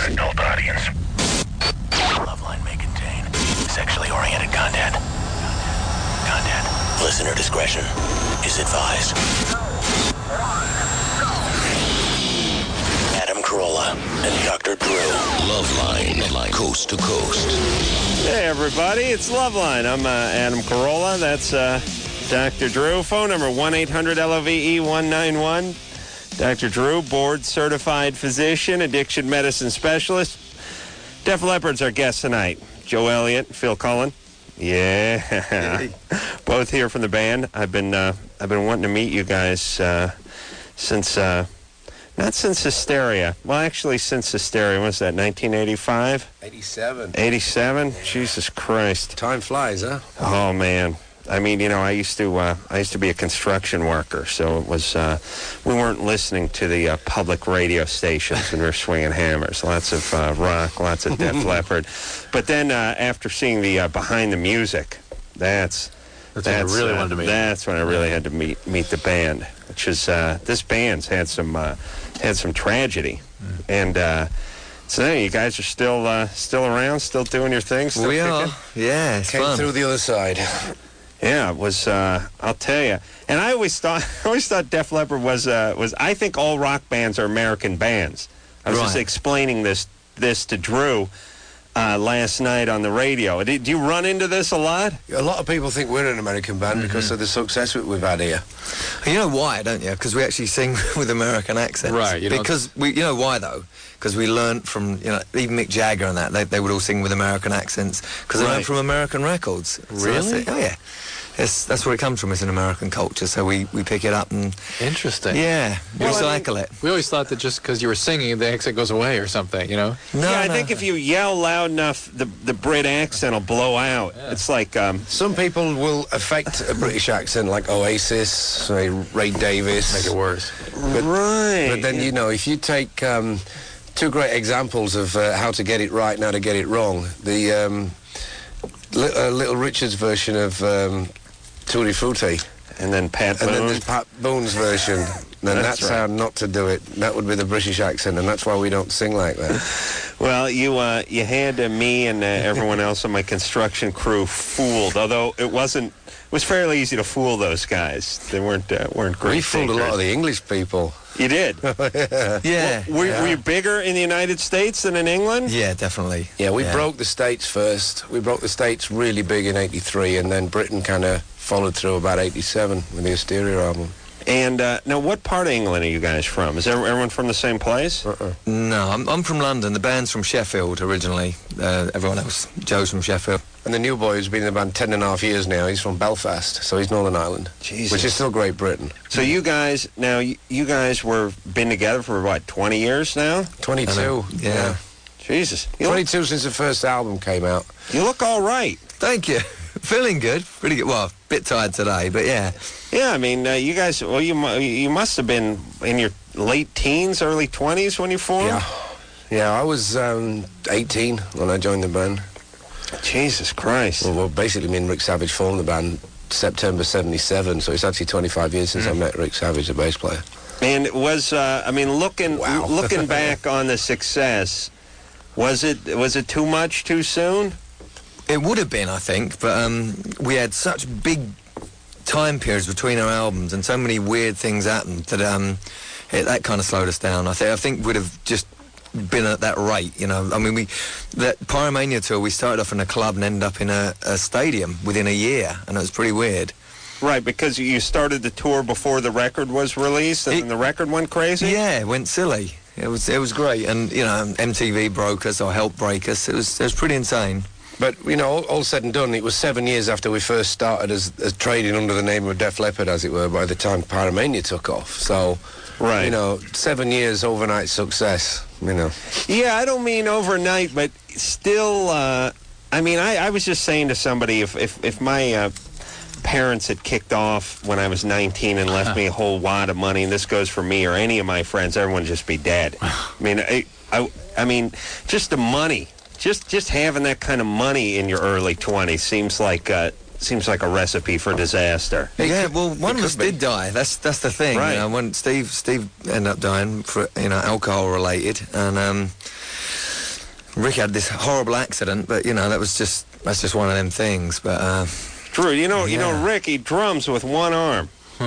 adult audience. Loveline may contain sexually oriented content. Listener discretion is advised. Adam Carolla and Dr. Drew. Loveline, coast to coast. Hey, everybody, it's Loveline. I'm Adam Carolla. That's Dr. Drew. Phone number 1-800-LOVE-191. Dr. Drew, board-certified physician, addiction medicine specialist. Def Leppard's our guest tonight. Joe Elliott, Phil Cullen. Yeah. Hey. Both here from the band. I've been wanting to meet you guys since... not since Hysteria. Well, actually, since Hysteria. What was that, 1985? 87. 87? Jesus Christ. Time flies, huh? Oh, man. I mean, you know, I used to be a construction worker, so it was, we weren't listening to the public radio stations when we were swinging hammers. Lots of rock, lots of Def Leppard. But then after seeing the Behind the Music, that's when I really wanted to meet. That's when I really had to meet the band, which is this band's had some tragedy, and so now you guys are still around, still doing your thing. Still we kicking? are, yeah. It's Came fun. through the other side. Yeah, it was. I'll tell you, and I always thought Def Leppard was. I think all rock bands are American bands. I was just explaining this to Drew last night on the radio. Do you run into this a lot? A lot of people think we're an American band because of the success we've had here. You know why, don't you? Because we actually sing with American accents. Right. You know why, though? Because we learnt from, even Mick Jagger and that, they would all sing with American accents because they learned from American records. Really? So oh, yeah. That's where it comes from. It's an American culture, so we pick it up and... Interesting. Yeah, recycle it. We always thought that just because you were singing, the accent goes away or something, No, I think if you yell loud enough, the Brit accent will blow out. Yeah. It's like... Some people will affect a British accent, like Oasis, say Ray Davies. Make it worse. But then, if you take two great examples of how to get it right and how to get it wrong, the Little Richard's version of... Tutti Frutti. And then Pat Boone. And then there's Pat Boone's version. And that's how not to do it. That would be the British accent, and that's why we don't sing like that. Well, you had me and everyone else on my construction crew fooled, although it was fairly easy to fool those guys. They weren't great. We fooled a lot of the English people. You did? Yeah. Were you bigger in the United States than in England? Yeah, definitely. Yeah, we broke the States first. We broke the States really big in 83, and then Britain kind of followed through about 87 with the Hysteria album. And now, what part of England are you guys from? Is everyone from the same place? No, I'm from London. The band's from Sheffield originally. Everyone else, Joe's from Sheffield. And the new boy who's been in the band 10.5 years now, he's from Belfast, so he's Northern Ireland. Jesus. Which is still Great Britain. So you guys, you guys been together for, 20 years now? 22. Yeah. Jesus. 22 since the first album came out. You look all right. Thank you. Feeling good. Pretty good. Well, a bit tired today, but yeah. Yeah, I mean, you guys, you must have been in your late teens, early 20s when you formed? Yeah, I was 18 when I joined the band. Jesus Christ. Well, basically, me and Rick Savage formed the band September 77, so it's actually 25 years since I met Rick Savage, the bass player. And it was, looking back on the success, was it too much too soon? It would have been, I think, but we had such big time periods between our albums and so many weird things happened that that kind of slowed us down. I think we'd have just been at that rate, I mean, that Pyromania tour, we started off in a club and ended up in a stadium within a year, and it was pretty weird. Right, because you started the tour before the record was released, and then the record went crazy? Yeah, it went silly. It was great, and, MTV broke us or helped break us. It was pretty insane. But, all said and done, it was 7 years after we first started as trading under the name of Def Leppard, as it were, by the time Pyromania took off. So, 7 years overnight success, Yeah, I don't mean overnight, but still, I was just saying to somebody, if my parents had kicked off when I was 19 and left me a whole wad of money, and this goes for me or any of my friends, everyone would just be dead. I mean, just the money. Just having that kind of money in your early 20s seems like a recipe for disaster. Yeah, well, one of us did die. That's the thing. Right. When Steve ended up dying for alcohol related, and Rick had this horrible accident, but that's just one of them things. But Drew, you know, Rick, he drums with one arm.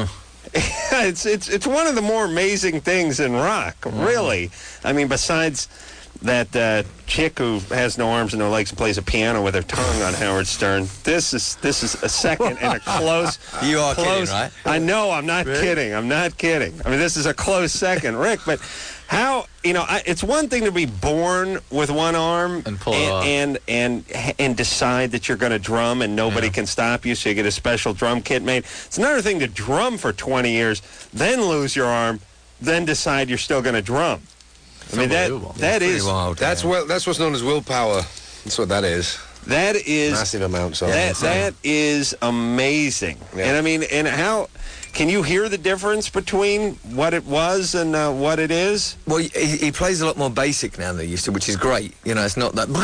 It's one of the more amazing things in rock, really. I mean, besides that chick who has no arms and no legs and plays a piano with her tongue on Howard Stern. This is a second and a close. You are close, kidding, right? I know. I'm not kidding. I'm not kidding. I mean, this is a close second, Rick. But how it's one thing to be born with one arm and pull it off. and decide that you're going to drum and nobody can stop you, so you get a special drum kit made. It's another thing to drum for 20 years, then lose your arm, then decide you're still going to drum. I mean, that is wild. That's what's known as willpower. That's what that is. That is massive amounts of that is amazing. Yeah. And I mean, and how can you hear the difference between what it was and what it is? Well, he plays a lot more basic now than he used to, which is great. It's not that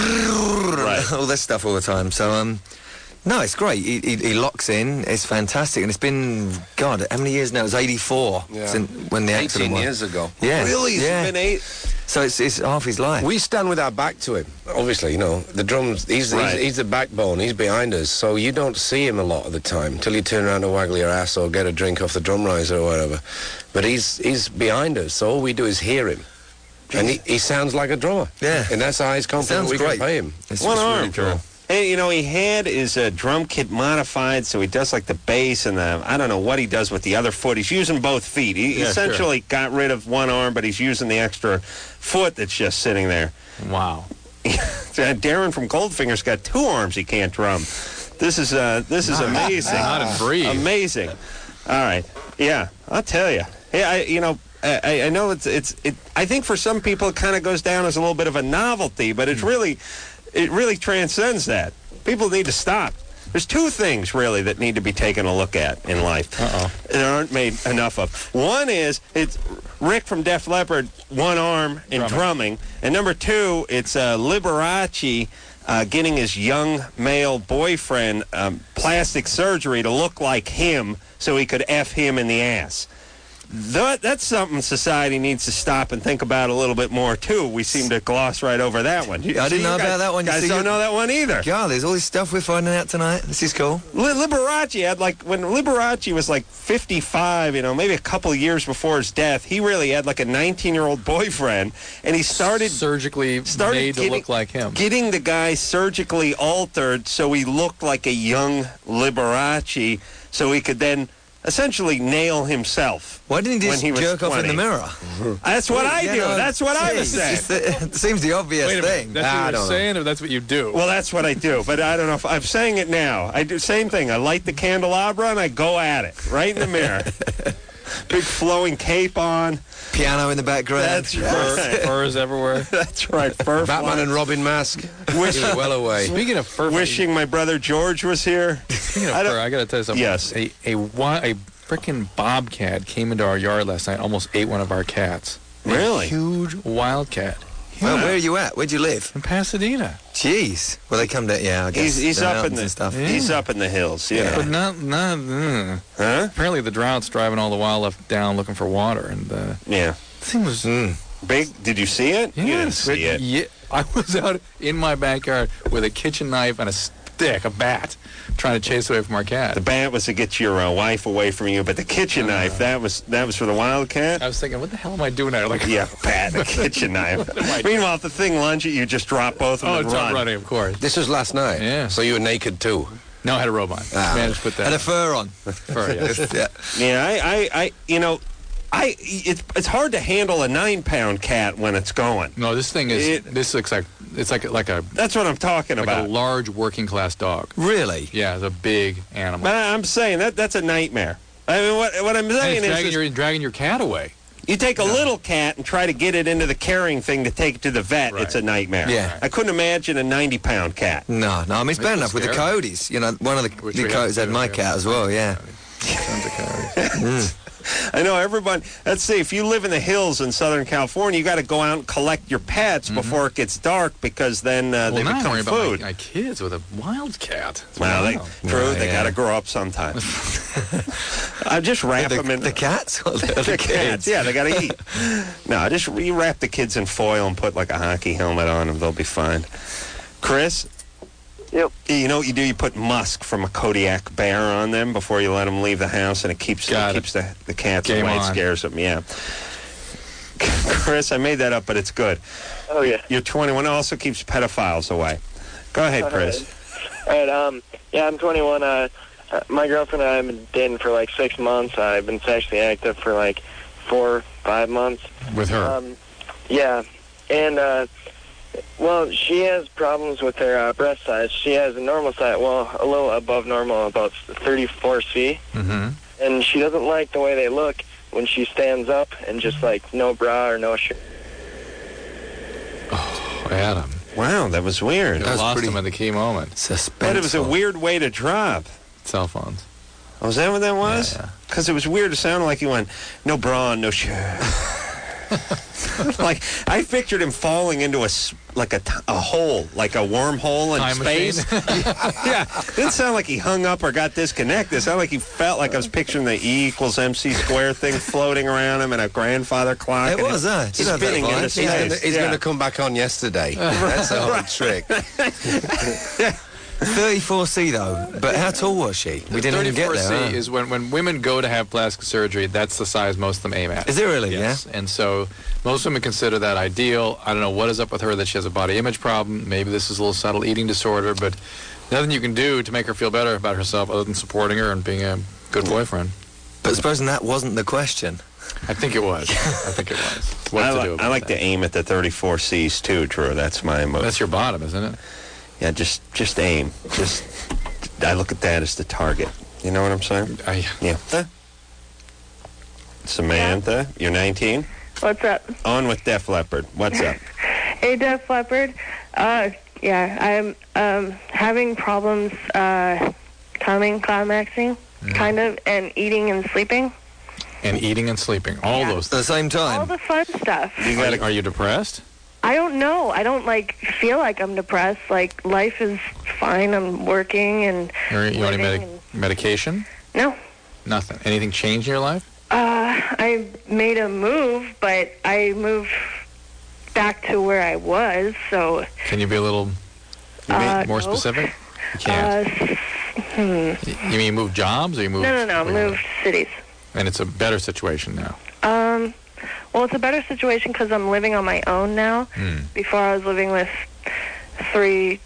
all this stuff all the time. So no, it's great. He locks in. It's fantastic, and it's been how many years now? It was 84 since when the accident 18 was. years ago. Yeah, Really? It's been 8. So it's half his life. We stand with our back to him. Obviously, the drums, he's the backbone, he's behind us, so you don't see him a lot of the time until you turn around to waggle your ass or get a drink off the drum riser or whatever. But he's behind us, so all we do is hear him. And he sounds like a drummer. Yeah. And that's how he's confident Sounds we great. can pay him. It's One just arm, really Drew. cool. And, he had his drum kit modified, so he does like the bass and I don't know what he does with the other foot. He's using both feet. He essentially got rid of one arm, but he's using the extra foot that's just sitting there. Wow. Darren from Goldfinger's got 2 arms he can't drum. This is amazing. Not in breathe. Amazing. All right. Yeah, I'll tell you. Yeah, I know it's I think for some people it kind of goes down as a little bit of a novelty, but it really transcends that. People need to stop. There's 2 things really that need to be taken a look at in life. That aren't made enough of. One is it's Rick from Def Leppard, one arm and drumming, and number 2, it's Liberace getting his young male boyfriend plastic surgery to look like him so he could F him in the ass. That's something society needs to stop and think about a little bit more, too. We seem to gloss right over that one. I didn't know about that one. Guys don't know that one either. God, there's all this stuff we're finding out tonight. This is cool. Liberace had, when Liberace was 55, maybe a couple of years before his death, he really had a 19-year-old boyfriend, and he started surgically made to look like him. Getting the guy surgically altered so he looked like a young Liberace, so he could then essentially nail himself. Why didn't he just jerk off in the mirror? That's what I do. That's what I was saying. It seems the obvious Wait a minute, thing. that's what you're saying, or that's what you do? Well, that's what I do, but I don't know if I'm saying it now. I do same thing. I light the candelabra and I go at it right in the mirror. Big flowing cape on. Piano in the background. That's right. Furs everywhere. That's right. Fur Batman and Robin mask. He was well away. Speaking of fur, Wishing my brother George was here. Speaking of fur, I got to tell you something. Yes. A freaking bobcat came into our yard last night, almost ate one of our cats. Really? A huge wildcat. Well, where are you at? Where'd you live? In Pasadena. Jeez. Well, they come down. Yeah, I guess He's the up in mountains the and stuff. He's up in the hills. Yeah. But not. Huh? Apparently, the drought's driving all the wildlife down looking for water, and Yeah. the thing was Big. Did you see it? Yes, You didn't see it. Yeah, I was out in my backyard with a kitchen knife and a stick, a bat, trying to chase away from our cat. The bat was to get your wife away from you, but the kitchen knife, that was for the wildcat? I was thinking, what the hell am I doing there? Yeah, bat, a kitchen knife. Meanwhile, if the thing lunged at you, just drop both of them Oh, and it's run. running, of course. This was last night. Yeah. So you were naked too. No, I had a robe on. Managed to put that Had a fur on. fur, yeah. Yeah. Yeah, it's hard to handle a 9-pound cat when it's going. No, this thing is. This looks like it's like a That's what I'm talking like about. a large working class dog. Really? Yeah, it's a big animal. But I'm saying that's a nightmare. I mean, what I'm And saying it's is dragging your cat away. you take a little cat and try to get it into the carrying thing to take it to the vet. Right. It's a nightmare. Yeah. I couldn't imagine a 90-pound cat. No. I mean, it's bad It's enough with the scary. coyotes. One of the Which we have coyotes to had do, my yeah. cat as well, yeah. Tons of calories. I know everyone. Let's see. If you live in the hills in Southern California, you got to go out and collect your pets before it gets dark, because then they now I'm become worried food. about my kids with a wildcat. It's Well, wild. they got to grow up sometime. I just wrap them in The cats? Or the the kids? cats. Yeah, they got to eat. No, you wrap the kids in foil and put like a hockey helmet on them. They'll be fine. Chris. Yep. You know what you do? You put musk from a Kodiak bear on them before you let them leave the house, and it keeps the cats Game away. It on. scares them. Yeah. Chris, I made that up, but it's good. Oh, yeah. You're 21. It also keeps pedophiles away. Go ahead, Chris. All right. Yeah, I'm 21. My girlfriend and I have been dating for like 6 months. I've been sexually active for like 4, 5 months. With her. Yeah. And, well, she has problems with her breast size. She has a normal size, well, a little above normal, about 34C. Mm-hmm. And she doesn't like the way they look when she stands up and just like no bra or no shirt. Oh, Adam. Wow, that was weird. You lost him at the key moment. Suspenseful. But it was a weird way to drop. Cell phones. Oh, is that what that was? Yeah. Because it was weird. It sounded like he went, no bra, no shirt. Like, I pictured him falling into a hole, like a wormhole in Time space. Yeah. It didn't sound like he hung up or got disconnected. It sounded like he felt like I was picturing the E = MC square thing floating around him and a grandfather clock. It was, huh? He's spinning into space. He's going to come back on yesterday. That's the whole trick. 34C though, but how tall was she? We didn't even get 34C there. Huh? is when women go to have plastic surgery, that's the size most of them aim at. Is it really? Yes. Yeah. And so most women consider that ideal. I don't know what is up with her, that she has a body image problem. Maybe this is a little subtle eating disorder, but nothing you can do to make her feel better about herself other than supporting her and being a good boyfriend. But supposing that wasn't the question. I think it was. I think it was. What to do about I like that? to aim at the 34Cs too, Drew. That's my move. That's your bottom, isn't it? Yeah, just aim. I look at that as the target. You know what I'm saying? Yeah. Samantha, you're 19? What's up? On with Def Leppard. What's up? Hey, Def Leppard. Yeah, I'm having problems climaxing, kind of, and eating and sleeping. And eating and sleeping. All those At the things. same All time. the fun stuff. Are you depressed? I don't know. I don't, feel like I'm depressed. Like, life is fine. I'm working and Are you on any living and- medication? No. Nothing. Anything changed in your life? I made a move, but I moved back to where I was, so... Can you be a little more no. specific? You can't. You mean move jobs, or you move... No, moved cities. And it's a better situation now. Well, it's a better situation because I'm living on my own now. Before I was living with 3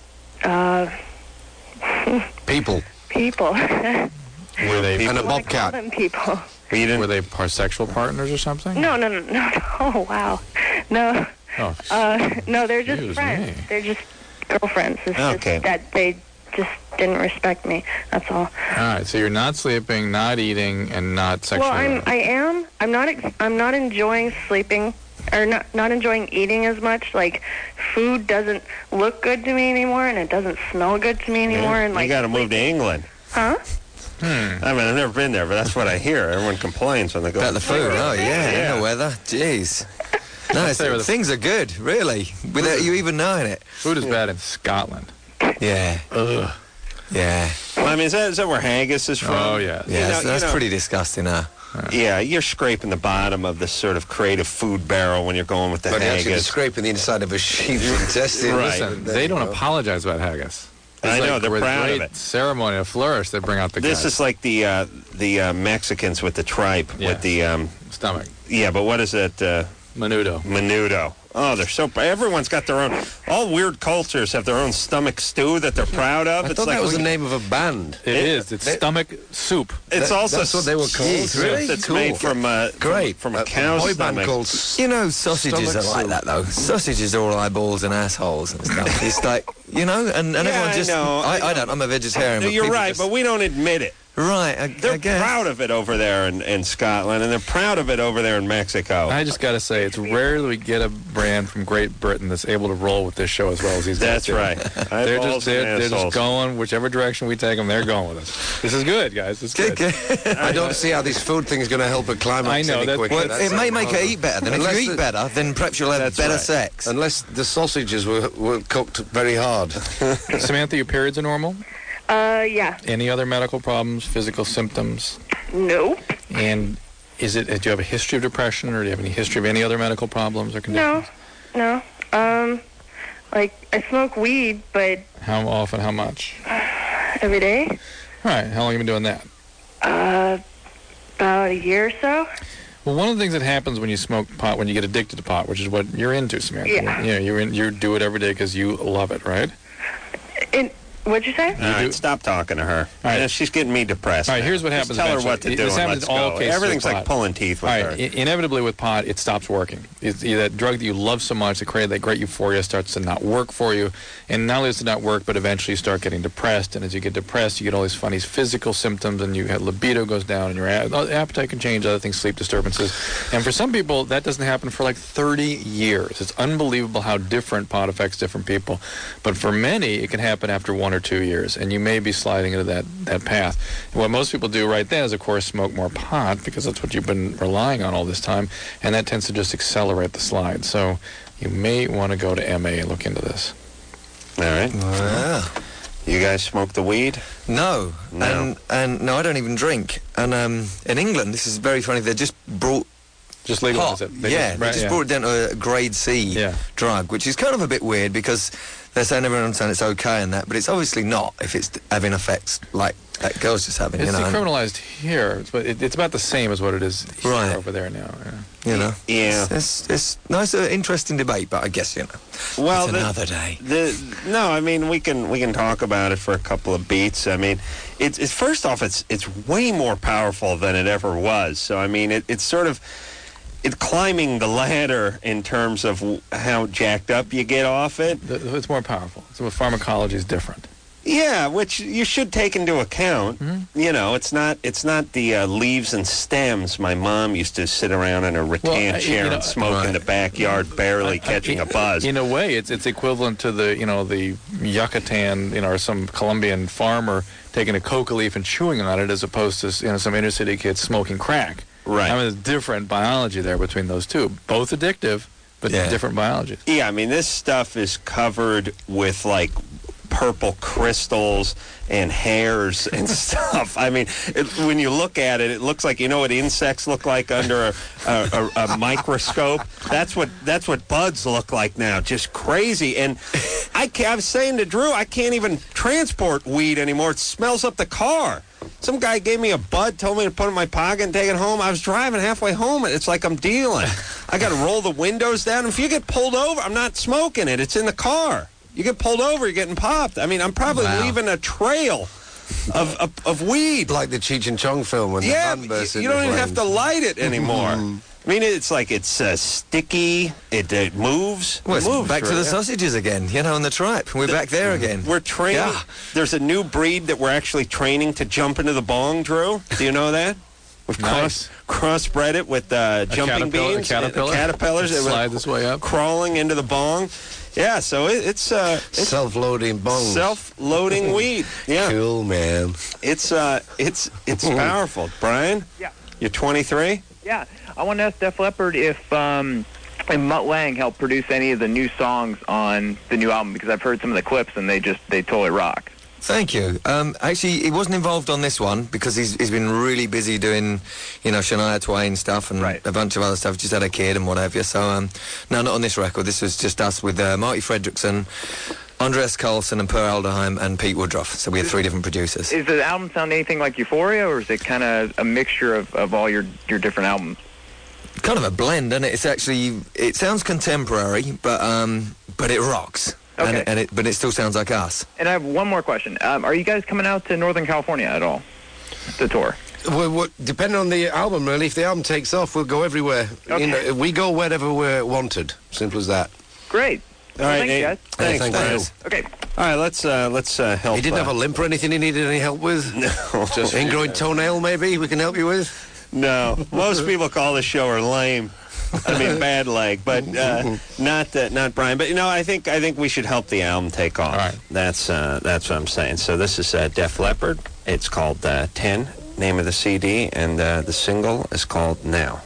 People. people. Were they And a I call bobcat. them people. were they sexual partners or something? No. Oh, wow. No. Oh, No, they're just Excuse friends. me. They're just girlfriends. It's Okay. just that they just didn't respect me. That's all. all right. So you're not sleeping, not eating, and not sexually. Well, I am. I'm not enjoying sleeping, or not enjoying eating as much. Like, food doesn't look good to me anymore, and it doesn't smell good to me anymore. And you got to move to England. Huh? I mean, I've never been there, but that's what I hear. Everyone complains when they go. About the food. Oh yeah, and the weather. Jeez. No, things are good, really, without you even knowing it. Food is bad in Scotland. Yeah. Ugh. Yeah. Well, I mean, is that where haggis is from? Oh, yeah. Yeah, that's pretty disgusting, huh? Yeah, you're scraping the bottom of this sort of creative food barrel when you're going with the But actually, haggis. scraping the inside of a sheep's intestine. Right. Listen, they don't apologize about haggis. I know, they're with proud of great it. ceremony, a flourish, they bring out the This guys. is like the Mexicans with the tripe, Yeah. with the stomach. yeah. But what is it? Menudo. Menudo. Oh, they're so. Everyone's got their own. All weird cultures have their own stomach stew that they're proud of. I It's thought like that was the name of a band. It is. It's stomach soup. It's also That's what they were called. soup Really? that's Cool. made from Great. from a cow's boy band stomach. called You know, sausages Stomach are like soup. that, though. Sausages are all eyeballs and assholes and stuff. It's like, and Yeah, everyone I just... know. I don't. I'm a vegetarian. No, but you're people right, just- but we don't admit it. Right, I They're guess. proud of it over there in Scotland, and they're proud of it over there in Mexico. I just got to say, it's rare that we get a brand from Great Britain that's able to roll with this show as well as these guys That's do. right. They're just going, whichever direction we take them, they're going with us. This is good, guys. This is good. I don't see how this food thing is going to help a climax I know, any quicker. Well, it may make her eat better. Then if Unless you eat better, then perhaps you'll have better sex. Unless the sausages were cooked very hard. Samantha, your periods are normal? Yeah. Any other medical problems, physical symptoms? Nope. And do you have a history of depression, or do you have any history of any other medical problems or conditions? No. Like, I smoke weed, but How often, how much? every day. All right, how long have you been doing that? About a year or so. Well, one of the things that happens when you smoke pot, when you get addicted to pot, which is what you're into, Samantha. Yeah. You do it every day because you love it, right? What'd you say? All right, stop talking to her. right. She's getting me depressed. All right, now. here's what Just happens tell her eventually. what to do This and happens let's in all go. cases Everything's with like pot. pulling teeth with All her. right, inevitably with pot, it stops working. It's that drug that you love so much, that created that great euphoria, starts to not work for you. And not only does it not work, but eventually you start getting depressed. And as you get depressed, you get all these funny physical symptoms, and libido goes down, and your appetite can change, other things, sleep disturbances. And for some people, that doesn't happen for like 30 years. It's unbelievable how different pot affects different people. But for many, it can happen after 1 or 2 years, and you may be sliding into that path. And what most people do right then is, of course, smoke more pot, because that's what you've been relying on all this time, and that tends to just accelerate the slide. So you may want to go to MA and look into this. All right. Yeah. You guys smoke the weed? No. No. And no, I don't even drink. And in England, this is very funny. They just brought Just legalize it. they just brought it down to a grade C drug, which is kind of a bit weird because they're saying everyone's saying it's okay and that, but it's obviously not if it's having effects like that girl's just having. It's you know, decriminalized here, but it's about the same as what it is here over there now. Yeah. you know. Yeah. It's nice, interesting debate, but I guess Well, it's another day. No, I mean we can talk about it for a couple of beats. I mean, it's first off, it's way more powerful than it ever was. So I mean, it's sort of. It's climbing the ladder in terms of how jacked up you get off it. It's more powerful. So the pharmacology is different. Yeah, which you should take into account. Mm-hmm. You know, it's not the leaves and stems. My mom used to sit around in a rattan chair and smoke in the backyard, barely catching a buzz. In a way, it's equivalent to the Yucatan, or some Colombian farmer taking a coca leaf and chewing on it, as opposed to some inner city kids smoking crack. Right. I mean, there's different biology there between those two. Both addictive, but different biologies. Yeah, I mean, this stuff is covered with, like, purple crystals and hairs and stuff. I mean, when you look at it, it looks like, what insects look like under a microscope? That's what buds look like now. Just crazy. And I was saying to Drew, I can't even transport weed anymore. It smells up the car. Some guy gave me a bud, told me to put it in my pocket and take it home. I was driving halfway home, and it's like I'm dealing. I got to roll the windows down. If you get pulled over, I'm not smoking it. It's in the car. You get pulled over, you're getting popped. I mean, I'm probably leaving a trail of weed. Like the Cheech and Chong film when the van bursts into you don't even have flames. to light it anymore. I mean, it's like it's sticky. It moves. Well, it moves. back to the sausages again, and the tripe. We're back there again. We're training. Yeah. There's a new breed that we're actually training to jump into the bong, Drew. Do you know that? We've crossbred it with jumping beans. Caterpillars. That slide this way up. Crawling into the bong. Yeah, so it's self-loading bong. Self-loading weed. Yeah. Cool, man. It's powerful. Brian? Yeah. You're 23? Yeah. I want to ask Def Leppard if Mutt Lange helped produce any of the new songs on the new album, because I've heard some of the clips and they totally rock. Thank you. Actually, he wasn't involved on this one because he's been really busy doing, Shania Twain stuff and a bunch of other stuff. Just had a kid and what have you. So, no, not on this record. This was just us with Marty Fredriksson, Andreas Karlsson and Per Alderheim and Pete Woodruff. So we had 3 different producers. Is the album sound anything like Euphoria, or is it kind of a mixture of all your different albums? Kind of a blend, isn't it? It's actually, it sounds contemporary, but it rocks. Okay. But it still sounds like us. And I have one more question. Are you guys coming out to Northern California at all, the tour? Well, depending on the album, really. If the album takes off, we'll go everywhere. Okay. We go wherever we're wanted. Simple as that. Great. All right, thanks, Nate. guys. Thanks, Thank Brian. you. Okay. All right, let's help. He didn't have a limp or anything he needed any help with? No. Just ingrowing toenail, maybe, we can help you with? No. Most people call the show her lame. I mean, bad leg, but not Brian. But I think we should help the album take off. All right. That's what I'm saying. So this is Def Leppard. It's called 10, name of the CD, and the single is called Now.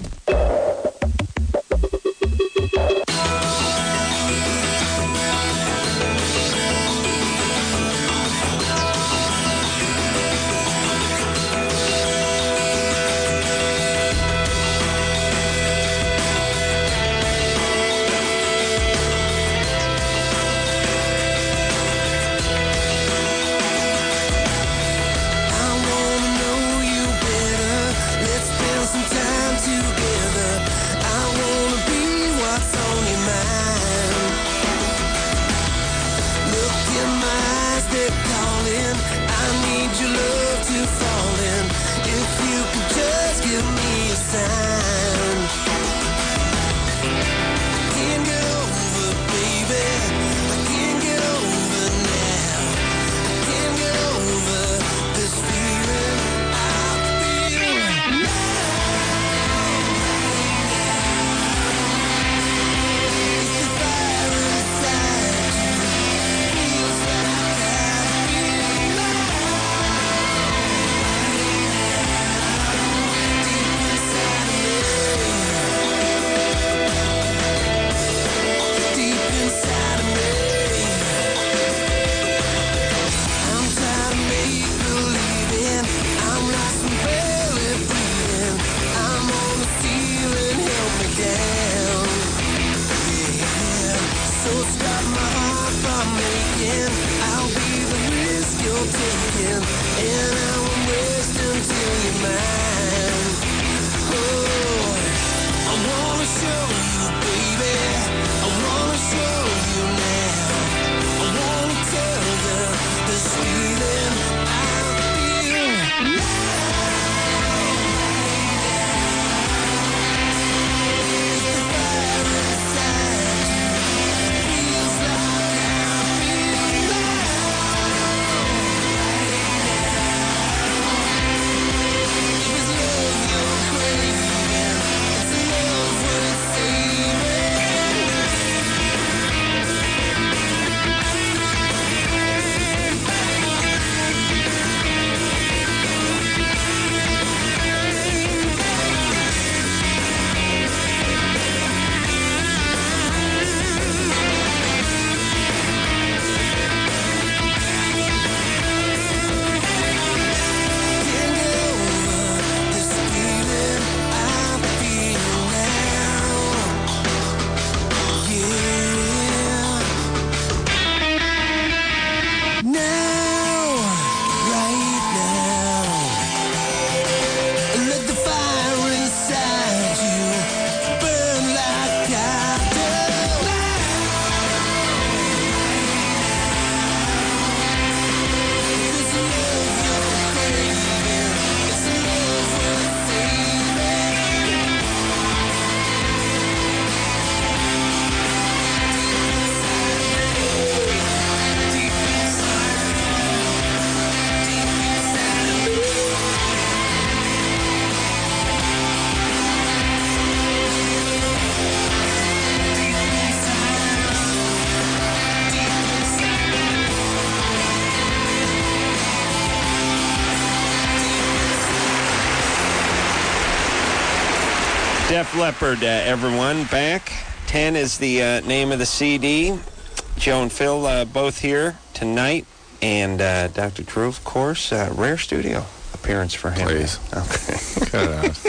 Def Leppard, everyone, back. 10 is the name of the CD. Joe and Phil both here tonight. And Dr. Drew, of course, rare studio appearance for him. Please. Okay. Cut it out.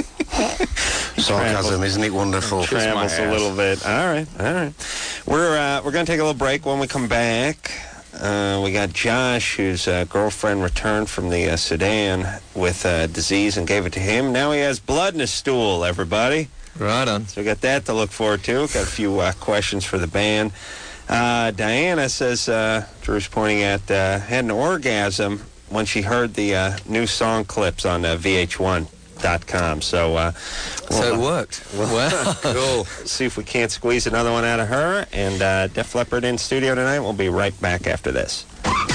Sarcasm, isn't it wonderful? Travels a little bit. All right. We're going to take a little break. When we come back, we got Josh, whose girlfriend returned from the Sudan with disease and gave it to him. Now he has blood in his stool, everybody. Right on. So we got that to look forward to. Got a few questions for the band. Diana says, Drew's pointing at, had an orgasm when she heard the new song clips on VH1. gmail.com. So So it worked. Wow. Cool. See if we can't squeeze another one out of her. And Def Leppard in studio tonight. We'll be right back after this.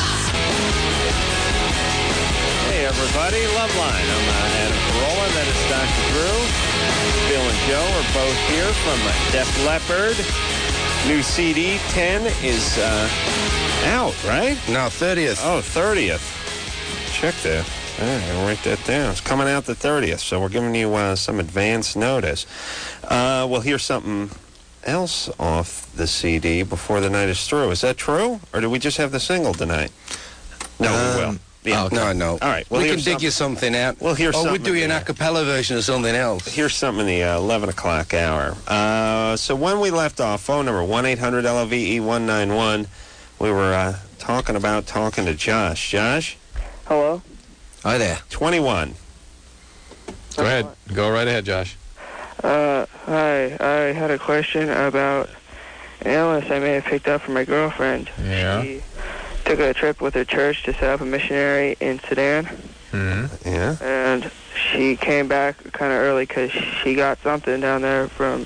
Hey, everybody. Loveline. I'm Adam Carolla. That is Dr. Drew. Bill and Joe are both here from Def Leppard. New CD 10 is out, right? No, 30th. Oh, 30th. Check that. I'm going to write that down. It's coming out the 30th, so we're giving you some advance notice. We'll hear something else off the CD before the night is through. Is that true? Or do we just have the single tonight? No, we will. Yeah. Oh, okay. No. All right. We can dig you something out. We'll hear something. We'll do you an a cappella version of something else. Here's something in the 11 o'clock hour. So when we left off, phone number 1-800-LOVE-191, we were talking to Josh. Josh? Hello? Hi there. 21. Go ahead. Go right ahead, Josh. Hi. I had a question about an illness I may have picked up from my girlfriend. Yeah. She took a trip with her church to set up a missionary in Sudan. Mm-hmm. Yeah. And she came back kind of early because she got something down there from,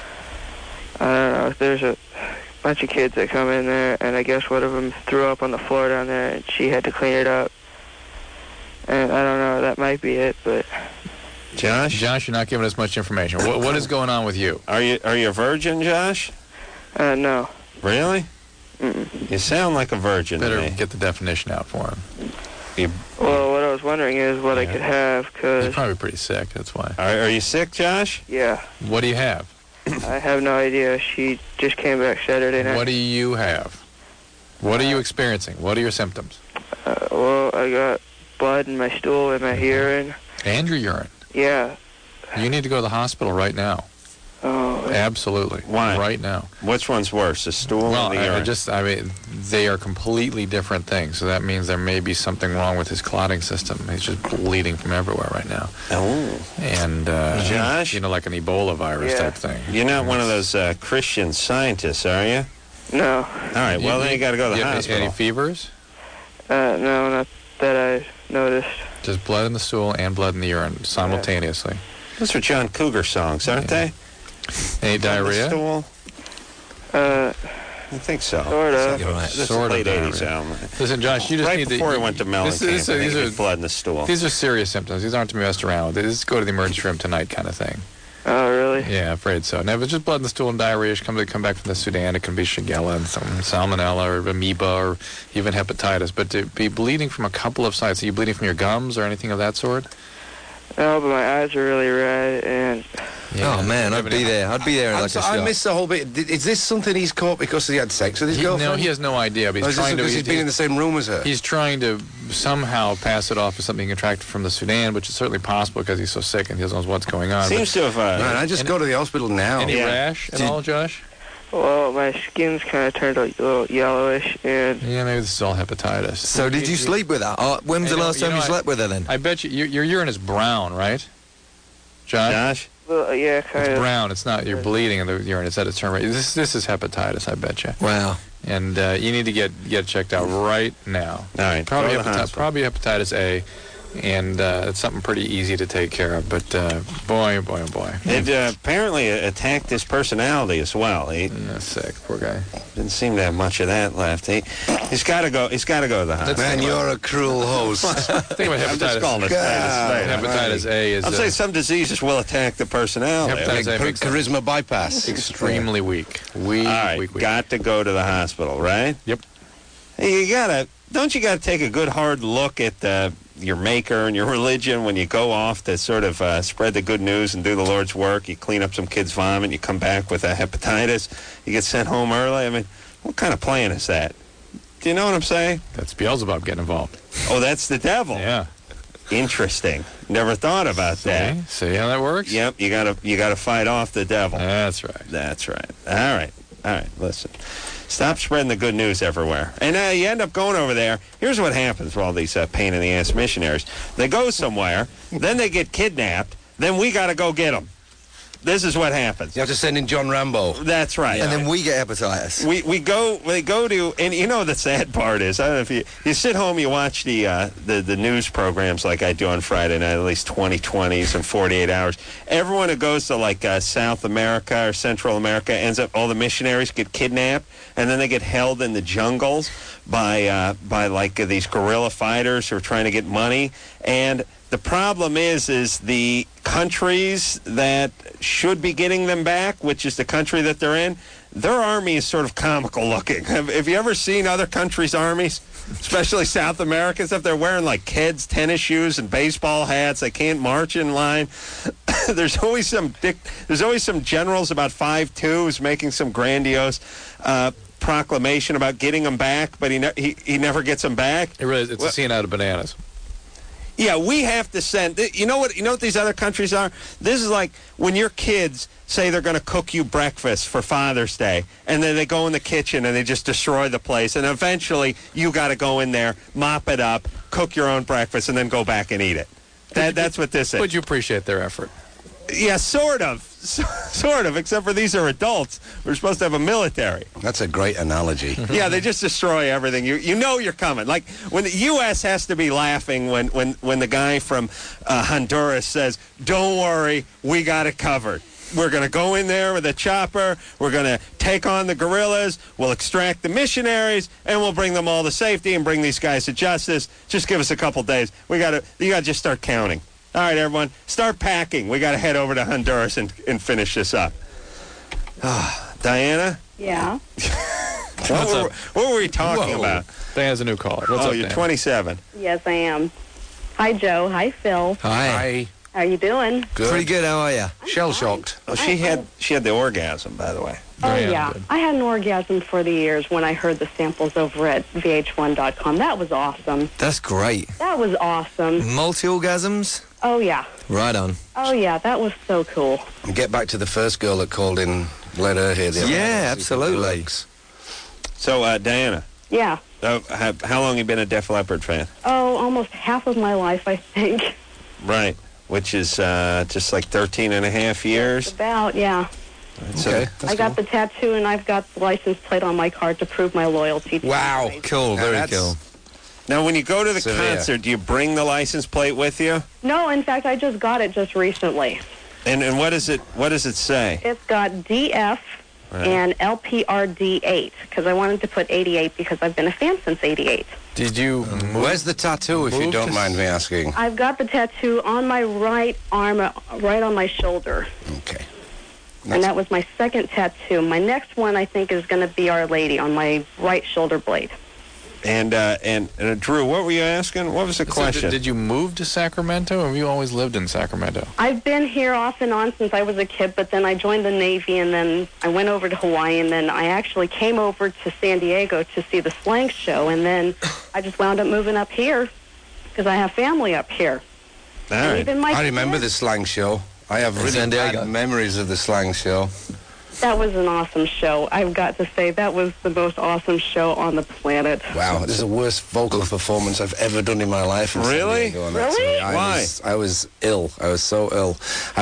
I don't know, there's a bunch of kids that come in there, and I guess one of them threw up on the floor down there, and she had to clean it up. And I don't know, that might be it, but... Josh, you're not giving us much information. What is going on with you? Are you a virgin, Josh? No. Really? Mm-mm. You sound like a virgin to Better me. get the definition out for him. Well, what I was wondering is what I could have, He's because... probably pretty sick, that's why. Are you sick, Josh? Yeah. What do you have? I have no idea. She just came back Saturday night. What do you have? What are you experiencing? What are your symptoms? Well, I got blood in my stool and my urine. And your urine. Yeah. You need to go to the hospital right now. Oh. Absolutely. Why? Right now. Which one's worse, the stool Well, or the urine? they are completely different things. So that means there may be something wrong with his clotting system. He's just bleeding from everywhere right now. Oh. And, Josh? like an Ebola virus type thing. You're not one of those Christian scientists, are you? No. All right, well, then you got to go to the hospital. Any fevers? No, not that I noticed. Just blood in the stool and blood in the urine simultaneously. Those are John Cougar songs, aren't they? Any diarrhea? Stool? I think so. Sort of. This is Sort of late 80s diarrhea. album. Listen, Josh, you just Right need before to... he went to Mellencamp, and he had blood in the stool. These are serious symptoms. These aren't to be messed around with. Just go to the emergency room tonight kind of thing. Oh, really? Yeah, afraid so. Now, if it's just blood in the stool and diarrhea, come back from the Sudan, it can be Shigella and some salmonella or amoeba or even hepatitis. But to be bleeding from a couple of sites, are you bleeding from your gums or anything of that sort? No, but my eyes are really red, and... Oh, man, I'd be there. I'd be there in like a shot. I missed the whole bit. Is this something he's caught because he had sex with his girlfriend? No, he has no idea. But he's trying to... He's been in the same room as her? He's trying to somehow pass it off as something contracted from the Sudan, which is certainly possible because he's so sick and he doesn't know what's going on. Seems to have... Man, I just go to the hospital now. Any rash at all, Josh? Well, my skin's kind of turned a little yellowish, and... Yeah, maybe this is all hepatitis. So did you sleep with her? When was the last time you slept with her then? I bet your urine is brown, right? Josh? Well, yeah, kind It's of. brown. It's not you're bleeding in the urine. It's at its turn rate. This is hepatitis, I bet you. Wow. And you need to get checked out right now. All right, Probably go to the hospital. probably hepatitis A, and it's something pretty easy to take care of. But boy, oh boy, oh boy. It apparently attacked his personality as well. He sick, poor guy. didn't seem to have much of that left. He's got to go. He's got to go to the hospital. Man, you're a cruel host. Think about I'm just hepatitis. calling it Hepatitis A is I'm saying some diseases will attack the personality. Hepatitis A makes Charisma bypass. extremely weak. All right, Weak. got to go to the hospital, right? Yep. Hey, don't you got to take a good hard look at your maker and your religion when you go off to sort of spread the good news and do the Lord's work? You clean up some kid's vomit, you come back with a hepatitis, you get sent home early. I mean, what kind of plan is that? Do you know what I'm saying? That's Beelzebub getting involved. Oh, that's the devil. Yeah. Interesting. Never thought about that. See how that works? Yep, you gotta fight off the devil. That's right. That's right. All right. Listen, stop spreading the good news everywhere. And you end up going over there. Here's what happens with all these pain in the ass missionaries. They go somewhere, then they get kidnapped, then we got to go get them. this is what happens. You have to send in John Rambo. That's right. And then we get hepatitis. We go to, and you know the sad part is, I don't know if you sit home, you watch the news programs like I do on Friday night, at least 2020s and 48 hours. Everyone who goes to like South America or Central America ends up, all the missionaries get kidnapped, and then they get held in the jungles by like these guerrilla fighters who are trying to get money. And the problem is the countries that should be getting them back, which is the country that they're in, their army is sort of comical looking. Have you ever seen other countries' armies, especially South American stuff? They're wearing like kids' tennis shoes and baseball hats. They can't march in line. There's always some generals about 5'2" who's making some grandiose proclamation about getting them back, but he never gets them back. It's a scene out of Bananas. Yeah, we have to send. You know what these other countries are? This is like when your kids say they're going to cook you breakfast for Father's Day, and then they go in the kitchen and they just destroy the place, and eventually you got to go in there, mop it up, cook your own breakfast, and then go back and eat it. That's what this is. But you appreciate their effort. Yeah, sort of, except for these are adults. We're supposed to have a military. That's a great analogy. Yeah, they just destroy everything. You know you're coming. Like when the U.S. has to be laughing when the guy from Honduras says, "Don't worry, we got it covered. We're going to go in there with a chopper. We're going to take on the guerrillas. We'll extract the missionaries, and we'll bring them all to safety and bring these guys to justice. Just give us a couple days. You got to just start counting." All right, everyone, start packing. We got to head over to Honduras and finish this up. Diana? Yeah. What were we talking about? Diana's a new caller. What's up, you're Diana? 27. Yes, I am. Hi, Joe. Hi, Phil. Hi. How you doing? Good. Pretty good. How are you? Shell-shocked. Oh, she had the orgasm, by the way. Oh, yeah, yeah. good. I had an orgasm for the years when I heard the samples over at VH1.com. That was awesome. That's great. That was awesome. Multi-orgasms? Oh, yeah. Right on. Oh, yeah. That was so cool. And get back to the first girl that called in. Let her hear the other Yeah, one. absolutely. So, Diana, Yeah. how long you been a Def Leppard fan? Oh, almost half of my life, I think. Right, which is just like 13 and a half years. About, yeah. Okay. I got the tattoo, and I've got the license plate on my car to prove my loyalty to Wow. you guys. Cool. Now Very that's- cool. Now, when you go to the Severe. concert, do you bring the license plate with you? No, in fact, I just got it just recently. And what does it say? It's got DF Right. and LPRD8, because I wanted to put 88 because I've been a fan since 88. Did you move? Where's the tattoo, if you Move don't to- mind me asking? I've got the tattoo on my right arm, right on my shoulder. Okay. And that was my second tattoo. My next one, I think, is going to be Our Lady on my right shoulder blade. And Drew, what were you asking? What was the question? Did you move to Sacramento, or have you always lived in Sacramento? I've been here off and on since I was a kid, but then I joined the Navy, and then I went over to Hawaii, and then I actually came over to San Diego to see the Slang Show, and then I just wound up moving up here because I have family up here. All And right. even my I remember kids. the Slang Show. I have really San Diego. bad memories of the Slang Show. That was an awesome show. I've got to say, that was the most awesome show on the planet. Wow, this is the worst vocal performance I've ever done in my life. In San Really? Diego, and Really? Why? I was ill. I was so ill.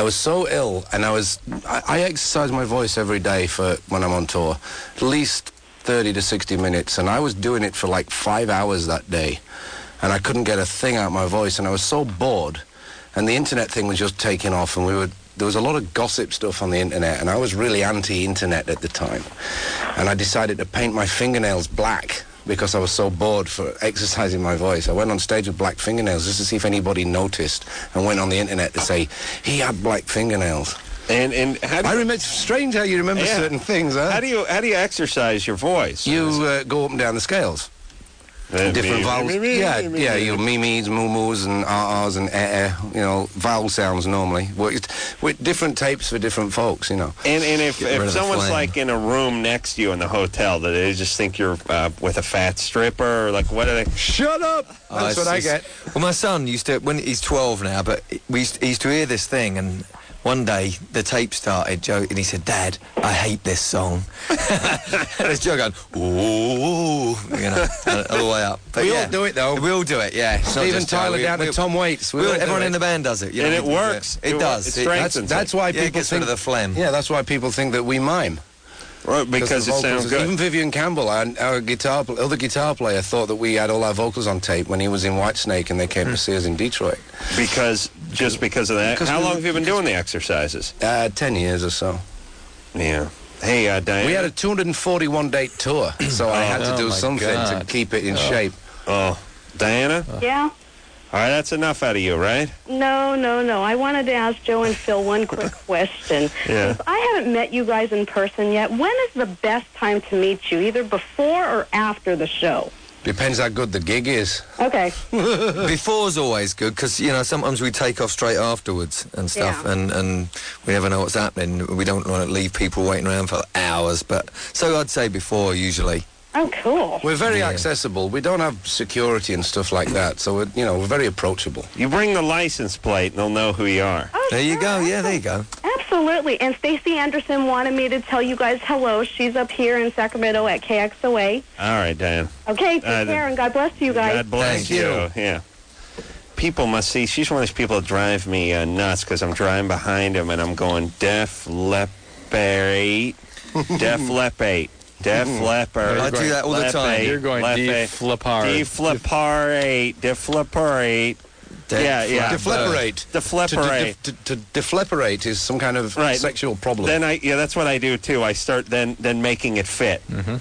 And I exercise my voice every day for when I'm on tour, at least 30 to 60 minutes, and I was doing it for like 5 hours that day, and I couldn't get a thing out of my voice, and I was so bored, and the internet thing was just taking off, and there was a lot of gossip stuff on the internet, and I was really anti-internet at the time. And I decided to paint my fingernails black because I was so bored for exercising my voice. I went on stage with black fingernails just to see if anybody noticed, and went on the internet to say, he had black fingernails. And how do I you, remember, it's strange how you remember Yeah. certain things, huh? how do you exercise your voice? You go up and down the scales. Different vowels. Yeah, your memes, moo-moos, and ah-ahs, and vowel sounds normally. With different tapes for different folks, you know. And if rid of the someone's flame. like in a room next to you in the hotel, do they just think you're with a fat stripper, or like what are they? Shut up! That's what I get. Well, my son used to, when he's 12 now, but he used to hear this thing, and one day the tape started, Joe, and he said, "Dad, I hate this song." And it's Joe going, "Ooh," you know, all the way up. But We all do it, though. We all do it, yeah. It's not Steven just Joe. Tyler down to Tom Waits. We all do Everyone it. in the band does it. You And know, it we do works. It does. It strengthens That's why Yeah, it people gets rid think of the phlegm. Yeah, that's why people think that we mime. Right, because the it vocals- sounds good. Even Vivian Campbell, our other guitar player, thought that we had all our vocals on tape when he was in Whitesnake and they came to see us in Detroit. Because of that. Because How we- long have you been doing the exercises? 10 years or so. Yeah. Hey, Diana. We had a 241-date tour, so I had to Oh do my something to God. keep it in shape. Oh, Diana? Yeah? All right, that's enough out of you, right? No. I wanted to ask Joe and Phil one quick question. Yeah. Since I haven't met you guys in person yet, when is the best time to meet you, either before or after the show? Depends how good the gig is. Okay. Before's always good because, you know, sometimes we take off straight afterwards and stuff, Yeah. and we never know what's happening. We don't want to leave people waiting around for hours, but so I'd say before usually. Oh, cool. We're very Yeah. accessible. We don't have security and stuff like that, so we're very approachable. You bring the license plate and they'll know who you are. Oh, There you sure. go. Yeah, there you go. Absolutely. And Stacey Anderson wanted me to tell you guys hello. She's up here in Sacramento at KXOA. All right, Diana. Okay, take care, and God bless you guys. God bless Thank you. Yeah. People must see. She's one of these people that drive me nuts because I'm driving behind him and I'm going Def Leppard, Def Leppard, Def Leppard. I do that all the time. You're going deflippard. Deflippard, Deflippard. Yeah. Defleparate. Defleparate. To defleparate is some kind of Right. sexual problem. Then that's what I do too. I start then making it fit.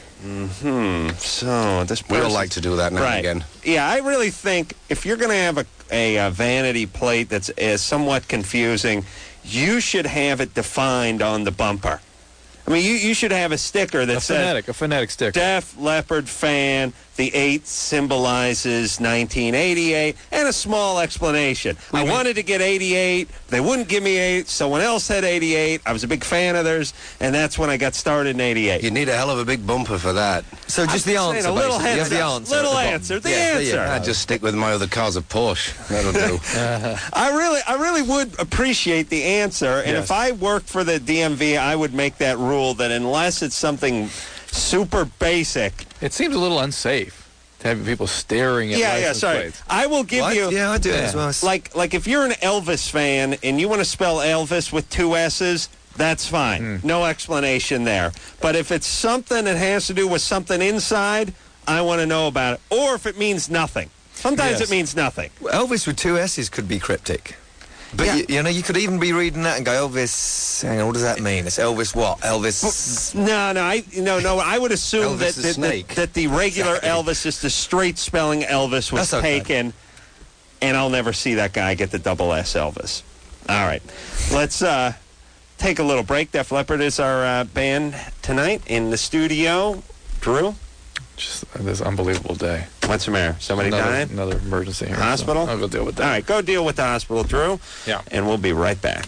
So this we all person- like to do that now right. and again. Yeah, I really think if you're going to have a vanity plate that's somewhat confusing, you should have it defined on the bumper. I mean, you should have a sticker that says A phonetic sticker. Def Leppard fan. The 8 symbolizes 1988, and a small explanation. I wanted to get 88. They wouldn't give me 8. Someone else had 88. I was a big fan of theirs, and that's when I got started in 88. You need a hell of a big bumper for that. So just the saying answer, a little basically. You have the heads up. answer. Little at the bottom. answer. The Yeah, there you answer. go. I just stick with my other car's a Porsche. That'll do. I really would appreciate the answer, and Yes. if I worked for the DMV, I would make that rule that unless it's something super basic. It seems a little unsafe to have people staring at license sorry. plates. I will give What? you Yeah, I do it as well. like if you're an Elvis fan and you want to spell Elvis with 2 S's, that's fine. No explanation there. But if it's something that has to do with something inside, I want to know about it. Or if it means nothing. Sometimes Yes. it means nothing. Elvis with 2 S's could be cryptic. But, Yeah. you know, you could even be reading that and go, Elvis, hang on, what does that mean? It's Elvis what? Elvis... No. I would assume Elvis the snake. that the regular Elvis is the straight spelling Elvis was That's okay. taken, and I'll never see that guy get the double S Elvis. All right, let's take a little break. Def Leppard is our band tonight in the studio. Drew, Just this unbelievable day. what's the matter? Somebody died? Another emergency here. Hospital? So I'll go deal with that. All right, go deal with the hospital, Drew. Yeah. And we'll be right back.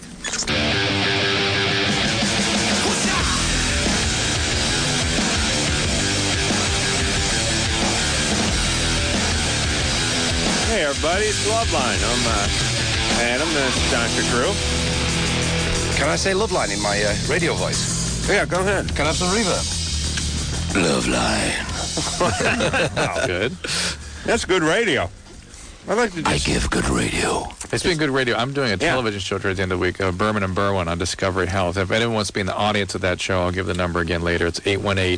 Hey, everybody, it's Loveline. I'm Adam, this is Dr. Drew. Can I say Loveline in my radio voice? Yeah, go ahead. Can I have some reverb? Loveline. Good. That's good radio. I'd like to just... give good radio. It's been good radio. I'm doing a television show towards the end of the week, Berman and Berwin on Discovery Health. If anyone wants to be in the audience of that show, I'll give the number again later. It's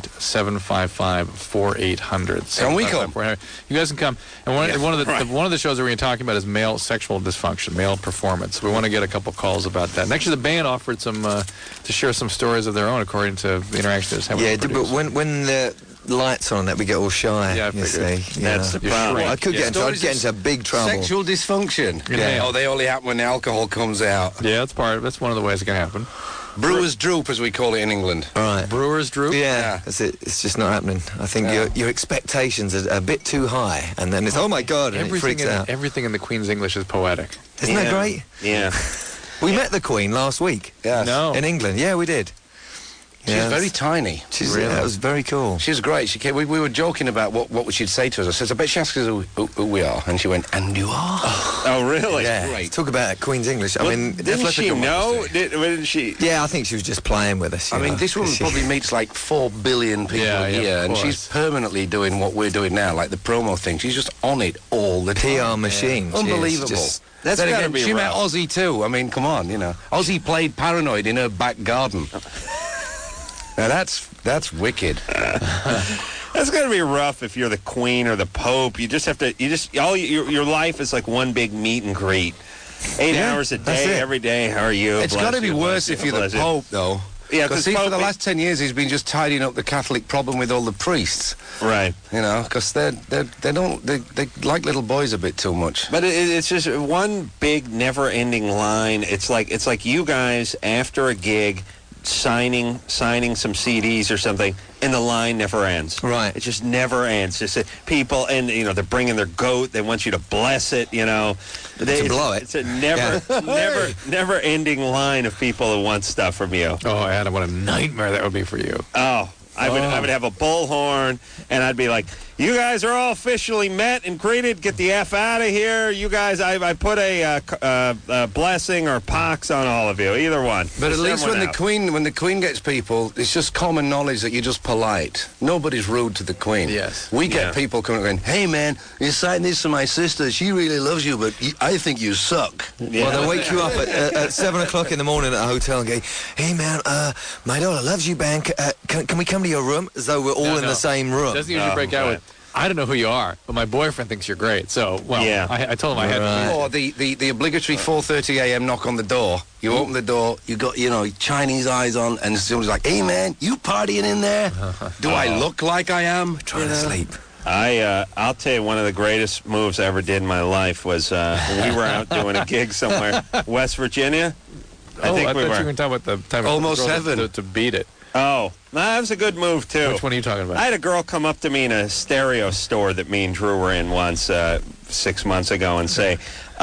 818-755-4800. Can we come? You guys can come. And one of the shows that we're going to be talking about is male sexual dysfunction, male performance. We want to get a couple calls about that. And actually, the band offered some to share some stories of their own, according to the interaction that's happening. Yeah, but when the lights on that, we get all shy. Yeah, I you figured. see. That's the problem. I could get into big trouble. Sexual dysfunction. Yeah. Oh, they only happen when the alcohol comes out. Yeah, that's one of the ways it can happen. Brewer's droop, as we call it in England. All right. Brewer's droop? Yeah, that's it. It's just not happening. I think your expectations are a bit too high, and then it's, oh my God, and it freaks out. Everything in the Queen's English is poetic. Isn't that great? Yeah. We met the Queen last week. Yes. No. In England. Yeah, we did. She's very tiny. That was very cool. She's great. She came, we were joking about what she'd say to us. I said, I bet she asks us who we are. And she went, and you are? Oh, really? Yeah. Great. Talk about Queen's English. Well, I mean, didn't she know? Didn't she? Yeah, I think she was just playing with us. I mean, this woman probably meets like 4 billion people a year, and she's permanently doing what we're doing now, like the promo thing. She's just on it all the time. PR machine. Unbelievable. That's then gotta again, be she met rough. Ozzy too. I mean, come on, you know. Ozzy played Paranoid in her back garden. Now that's wicked. That's gonna be rough if you're the Queen or the Pope. You just have to. Your life is like one big meet and greet. 8 hours a day, every day. How are you? It's got to be worse if you're the Pope, though. Yeah, because see, for the last 10 years, he's been just tidying up the Catholic problem with all the priests. Right. You know, because they like little boys a bit too much. But it's just one big, never-ending line. It's like you guys after a gig signing some CDs or something, and the line never ends. Right. It just never ends. Just people, and they're bringing their goat. They want you to bless it. To blow it. It's a never-ending line of people who want stuff from you. Oh, Adam, what a nightmare that would be for you. Oh. I would have a bullhorn, and I'd be like, you guys are all officially met and greeted. Get the F out of here. You guys, I put a blessing or pox on all of you, either one. But Just at least everyone when out. the Queen gets people, it's just common knowledge that you're just polite. Nobody's rude to the Queen. Yes. We get people coming and going, hey, man, you signed this for my sister. She really loves you, but I think you suck. Yeah. Well, they'll wake you up at 7 o'clock in the morning at a hotel and go, hey, man, my daughter loves you, man. Can we come to your room? As though we're all in the same room. Doesn't usually break out with, I don't know who you are, but my boyfriend thinks you're great. So, I told him I had to. Or the obligatory 4:30 a.m. knock on the door. You open the door, you got, Chinese eyes on, and somebody's like, hey, man, you partying in there? Do I look like I am? Trying to sleep. I'll tell you, one of the greatest moves I ever did in my life was when we were out doing a gig somewhere, West Virginia. I thought you were talking about the time Almost girl heaven. to beat it. Oh, that was a good move, too. Which one are you talking about? I had a girl come up to me in a stereo store that me and Drew were in once 6 months ago and say,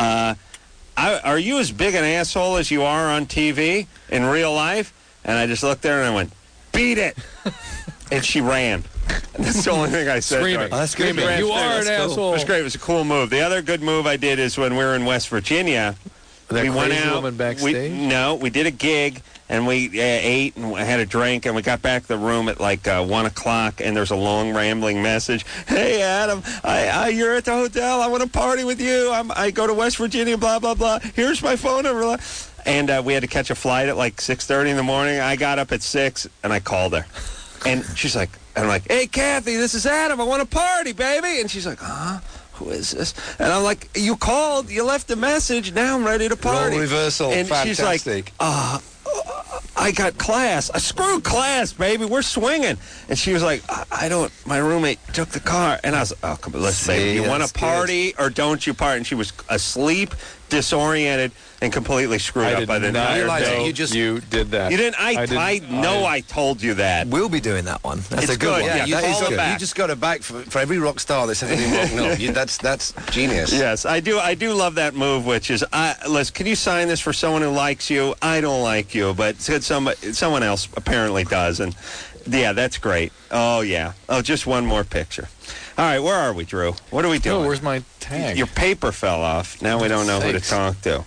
are you as big an asshole as you are on TV in real life? And I just looked at her and I went, beat it! And she ran. And that's the only thing I said. Screaming. To her. That's good. You are an Cool. asshole. It was great. It was a cool move. The other good move I did is when we were in West Virginia. That we went crazy out. woman backstage? We did a gig, and we ate and had a drink, and we got back to the room at like 1 o'clock, and there's a long rambling message. Hey, Adam, you're at the hotel. I want to party with you. I go to West Virginia, blah, blah, blah. Here's my phone number. And we had to catch a flight at like 6:30 in the morning. I got up at 6, and I called her. And she's like, and I'm like, hey, Kathy, this is Adam. I want to party, baby. And she's like, who is this? And I'm like, you called, you left a message, now I'm ready to party. Role reversal, and fantastic. she's like, I got class. Screw class, baby, we're swinging. And she was like, I don't, my roommate took the car. And I was like, oh, come on, listen, baby, you want to party or don't you party? And she was asleep, disoriented, and completely screwed up by the entire day. You did that. You didn't, I know I told you that. We'll be doing that one. That's It's a good good, one. yeah, you, that is call good. it back. You just got it back for every rock star that's ever been rock. No, that's genius. Yes, I do love that move, which is, Liz, can you sign this for someone who likes you? I don't like you, but someone else apparently does, and yeah, that's great. Oh, yeah. Oh, just one more picture. All right, where are we, Drew? What are we doing? Oh, where's my tag? Your paper fell off. Now we don't know who to talk to.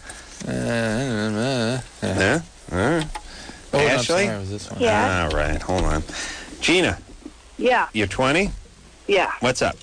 Oh, Ashley? I'm sorry, it was this one. Yeah. All right, hold on. Gina, Yeah. you're 20? Yeah. What's up?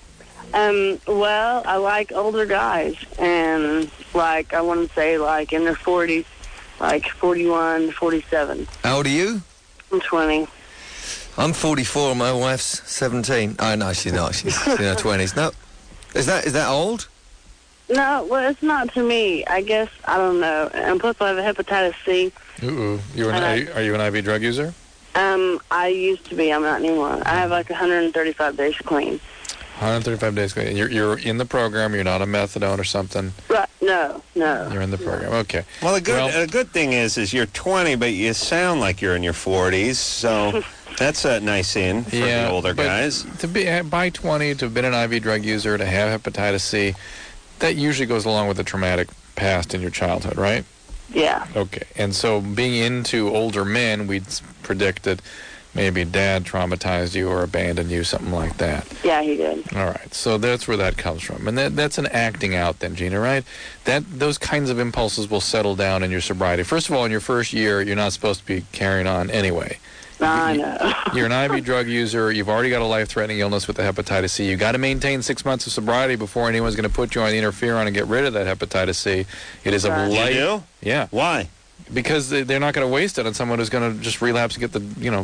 Well, I like older guys, and like I want to say like in their 40s, like 41, 47. How old are you? I'm 20. I'm 44. My wife's 17. Oh no, she's not. She's in her 20s. No, is that old? No, well, it's not to me. I guess I don't know. And plus, I have hepatitis C. Ooh. Are you an IV drug user? I used to be. I'm not anymore. I have like 135 days clean. 135 days clean. You're in the program. You're not on methadone or something. Right? No. You're in the program. Okay. Well, a good thing is you're 20, but you sound like you're in your 40s, so that's a nice in for the older guys. To be by 20, to have been an IV drug user, to have hepatitis C, that usually goes along with a traumatic past in your childhood, right? Yeah. Okay. And so being into older men, we'd predict that maybe dad traumatized you or abandoned you, something like that. Yeah, he did. All right. So that's where that comes from. And that's an acting out then, Gina, right? Those kinds of impulses will settle down in your sobriety. First of all, in your first year, you're not supposed to be carrying on anyway. I know. You're an IV drug user. You've already got a life-threatening illness with the hepatitis C. You got to maintain 6 months of sobriety before anyone's going to put you on the interferon and get rid of that hepatitis C. It is a life. You do? Yeah. Why? Because they're not going to waste it on someone who's going to just relapse and get the,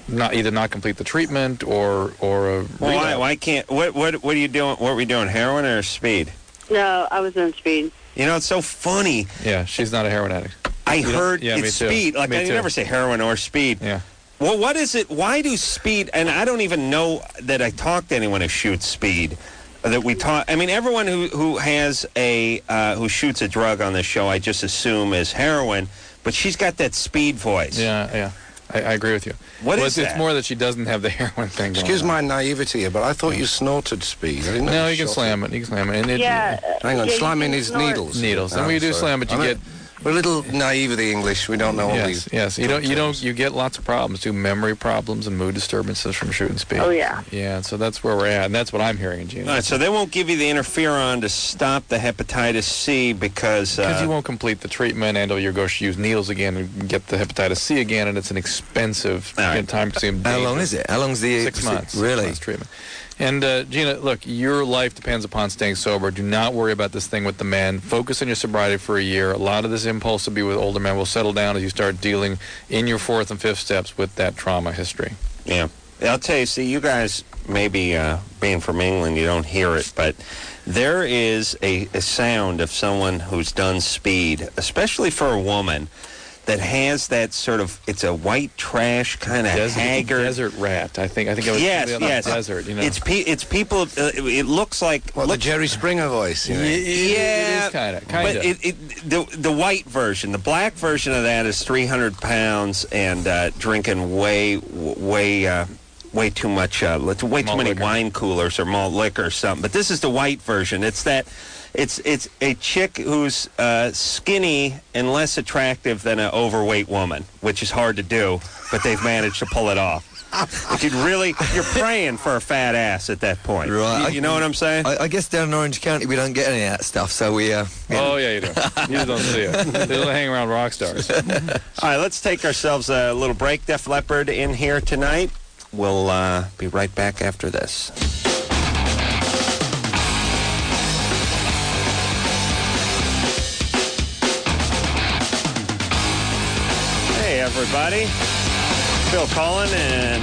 not complete the treatment or Well, why can't? What are you doing? What were you doing? Heroin or speed? No, I was in speed. You know, it's so funny. Yeah, she's not a heroin addict. I heard yeah, it's me too. speed. Like Me I too. never say heroin or speed. Yeah. Well, what is it? Why do speed? And I don't even know that I talk to anyone who shoots speed. That we talk. I mean, everyone who has who shoots a drug on this show, I just assume is heroin. But she's got that speed voice. Yeah. I agree with you. It's It's more that she doesn't have the heroin thing going Excuse on. my naivety here, but I thought you snorted speed. I didn't know No, you can slam it. You can slam it. And Hang on, yeah, slam you in can his snort. needles. Needles. And Oh, when you do sorry. slam it, you get... We're a little naive with the English. We don't know all these. Yes. You get lots of problems too. Memory problems and mood disturbances from shooting speed. Oh, yeah. Yeah. So that's where we're at, and that's what I'm hearing, Gina. All right, so they won't give you the interferon to stop the hepatitis C because you won't complete the treatment, and you'll go use needles again and get the hepatitis C again, and it's an expensive, time-consuming. How long is it? How long's the 6 months? Really? 6 months treatment. And Gina, look, your life depends upon staying sober. Do not worry about this thing with the men. Focus on your sobriety for a year. A lot of this impulse to be with older men will settle down as you start dealing in your 4th and 5th steps with that trauma history. Yeah. I'll tell you, see, you guys, maybe being from England, you don't hear it, but there is a sound of someone who's done speed, especially for a woman, that has that sort of, it's a white trash kind of haggard. Desert rat, I think I was Yes. desert, It's people, it looks like... the Jerry Springer voice, you know? Yeah, it is kind of. But the white version, the black version of that is 300 pounds and drinking way too much, way too many wine coolers or malt liquor or something. But this is the white version. It's a chick who's skinny and less attractive than an overweight woman, which is hard to do, but they've managed to pull it off. But you're praying for a fat ass at that point. Right. You know what I'm saying? I guess down in Orange County we don't get any of that stuff, so we... Oh, yeah, you do. You just don't see it. They don't hang around rock stars. All right, let's take ourselves a little break. Def Leppard in here tonight. We'll be right back after this. Hey, everybody. Phil Collin and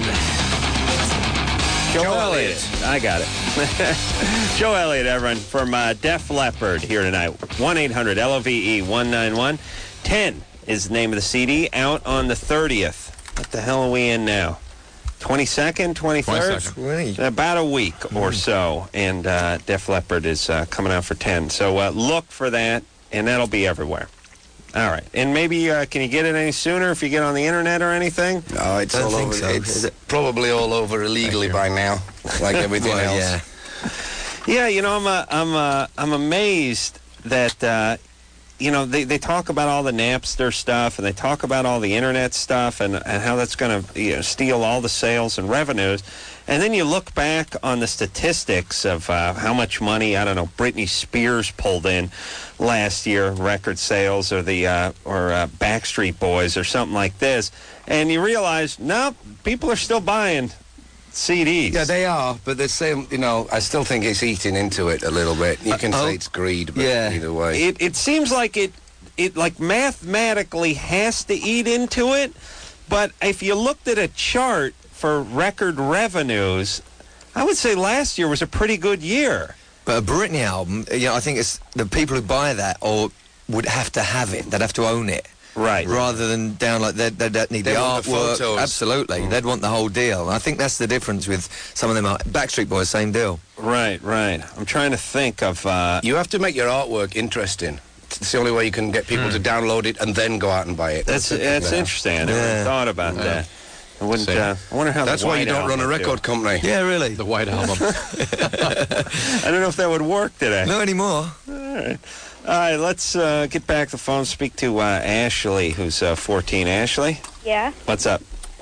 Joe Elliott. I got it. Joe Elliott, everyone, from Def Leppard here tonight. 1-800-LOVE-191. 10 is the name of the CD, out on the 30th. What the hell are we in now? 22nd, 23rd? 22nd. About a week or so. And Def Leppard is coming out for 10. So look for that, and that'll be everywhere. All right. And maybe, can you get it any sooner if you get on the internet or anything? No, it's Don't all think over. so. It's probably all over illegally by now, like everything else. Yeah, you know, I'm amazed that, they talk about all the Napster stuff, and they talk about all the internet stuff, and how that's going to steal all the sales and revenues. And then you look back on the statistics of how much money, I don't know, Britney Spears pulled in last year, record sales, or the Backstreet Boys or something like this, and you realize, no, people are still buying CDs. Yeah, they are, but the same, I still think it's eating into it a little bit. You can say it's greed, but either way. It seems like it like mathematically has to eat into it, but if you looked at a chart for record revenues, I would say last year was a pretty good year. But a Britney album, I think it's the people who buy that or would have to have it. They'd have to own it. Right. Rather than download, they'd need the want the artwork. photos. Absolutely. They'd want the whole deal. I think that's the difference with some of them. Backstreet Boys, same deal. Right. I'm trying to think of... You have to make your artwork interesting. It's the only way you can get people to download it and then go out and buy it. That's interesting. I never thought about that. I wouldn't. I wonder how. That's why you don't run a record company. Yeah, really. The White Album. I don't know if that would work today. Not anymore. All right. All right, let's get back the phone. Speak to Ashley, who's 14. Ashley, Yeah. what's up?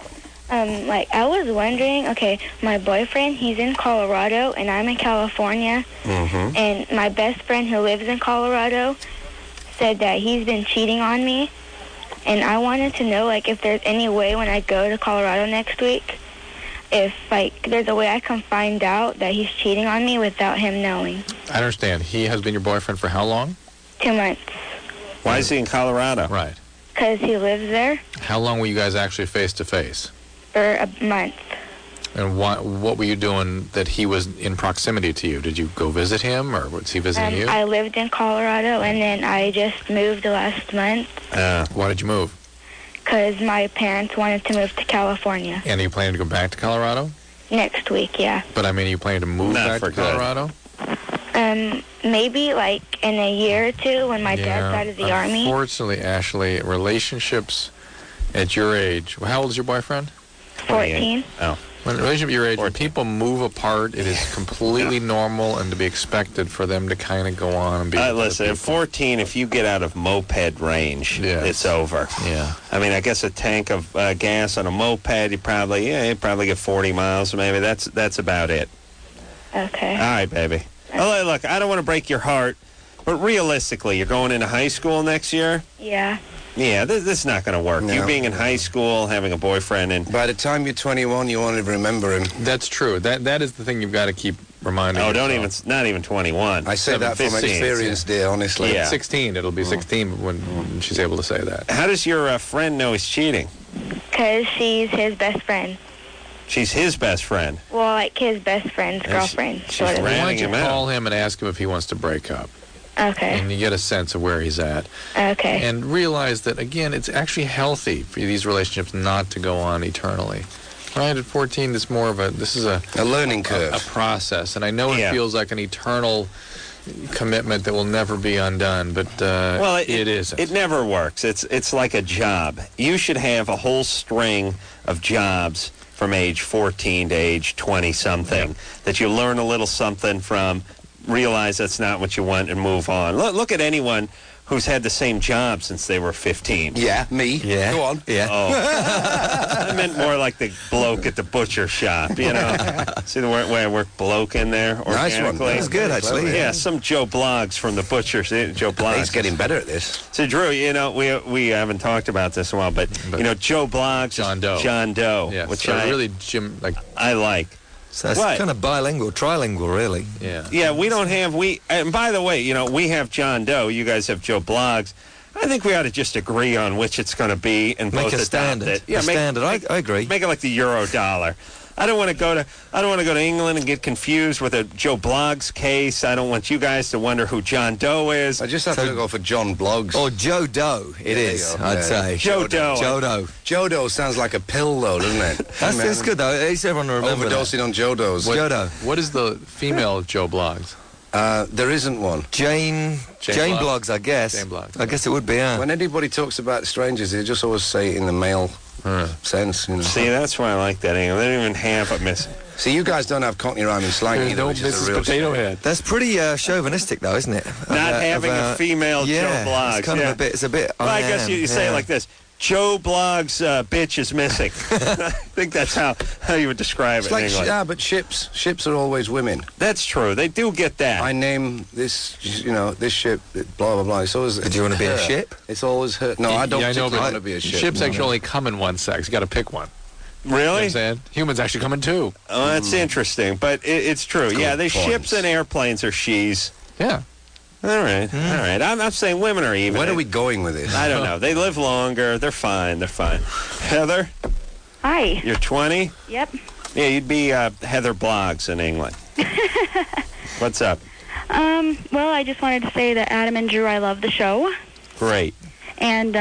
I was wondering, okay, my boyfriend, he's in Colorado, and I'm in California. Mm-hmm. And my best friend who lives in Colorado said that he's been cheating on me. And I wanted to know, if there's any way when I go to Colorado next week, if, there's a way I can find out that he's cheating on me without him knowing. I understand. He has been your boyfriend for how long? 2 months. Why is he in Colorado? Right. Because he lives there How long were you guys actually face to face? for a month. And what were you doing that he was in proximity to you? Did you go visit him, or was he visiting you? I lived in Colorado, and then I just moved last month Why did you move? because my parents wanted to move to California And are you planning to go back to Colorado? next week, yeah. But I mean, are you planning to move Not back for to good. Colorado? Maybe in a year or two when my dad's out of the army. Unfortunately, Ashley, relationships at your age. How old is your boyfriend? 14. Oh. When a relationship at your age, when people move apart, it is completely normal and to be expected for them to kind of go on and be. Listen, at 14, if you get out of moped range, it's over. Yeah. I mean, I guess a tank of gas on a moped, you probably get 40 miles, maybe. That's about it. Okay. All right, baby. Oh, look, I don't want to break your heart, but realistically, you're going into high school next year? Yeah. Yeah, this is not going to work. No. You being in high school, having a boyfriend, and By the time you're 21, you won't even remember him. That's true. That is the thing you've got to keep reminding yourself. not even 21. I say that from 15. experience, dear, honestly. Yeah. 16. It'll be 16 when she's able to say that. How does your friend know he's cheating? Because she's his best friend. She's his best friend. Well, his best friend's girlfriend, sort of. Why ratting don't you him out. call him and ask him if he wants to break up? Okay. And you get a sense of where he's at. Okay. And realize that, again, it's actually healthy for these relationships not to go on eternally. Right? At 14, this is a learning curve. A process. And I know it feels like an eternal commitment that will never be undone, but it isn't. It never works. It's like a job. You should have a whole string of jobs from age 14 to age 20-something that you learn a little something from, realize that's not what you want, and move on. Look at anyone who's had the same job since they were 15. Yeah, me. Yeah. Go on. Yeah. Oh. I meant more like the bloke at the butcher shop, See the way I work bloke in there organically? Nice one. That was good, actually. Yeah, some Joe Bloggs from the butcher. Joe Bloggs. He's getting better at this. So, Drew, we haven't talked about this in a while, but Joe Bloggs. John Doe. Yeah, which so really, Jim, I like. So it's kind of bilingual, trilingual, really. Yeah. Yeah, we don't have, and by the way, we have John Doe, you guys have Joe Bloggs. I think we ought to just agree on which it's going to be and Make both a adopt standard. it. A standard. I agree. Make it like the euro dollar. I don't want to go to England and get confused with a Joe Bloggs case. I don't want you guys to wonder who John Doe is. I just have to go for John Bloggs. Or Joe Doe, it is, I'd say. Joe Doe. Joe Doe. Joe Doe sounds like a pill, though, doesn't it? That's good, though. At least everyone will remember Overdosing on Joe Does. Joe Doe. What is the female Joe Bloggs? There isn't one. Jane Bloggs, I guess. Jane Bloggs. I guess it would be, yeah. When anybody talks about strangers, they just always say it in the male sense. See, that's why I like that angle. They don't even have a miss. See, you guys don't have Cockney rhyming slang either, which is a real Potato Head. That's pretty chauvinistic, though, isn't it? Not having a female Joe Bloggs. It's kind of a bit. It's a bit. Well, I guess you say it like this: Joe Bloggs' bitch is missing. I think that's how you would describe It's it like, in English. but ships are always women. That's true. They do get that. I name this, this ship, blah, blah, blah. It's always... Do you want to be a ship? It's always her. No, I don't particularly want to be a ship. Ships actually only come in one sex. You got to pick one. Really? You know what I'm saying? Humans actually come in two. Oh, that's interesting, but it's true. Good They point. ships and airplanes are she's. Yeah. All right. I'm saying women are even. Where are we going with this? I don't know. They live longer. They're fine. Heather, Hi. you're 20? Yep. Yeah, you'd be Heather Bloggs in England. What's up? Well, I just wanted to say that Adam and Drew, I love the show. Great. And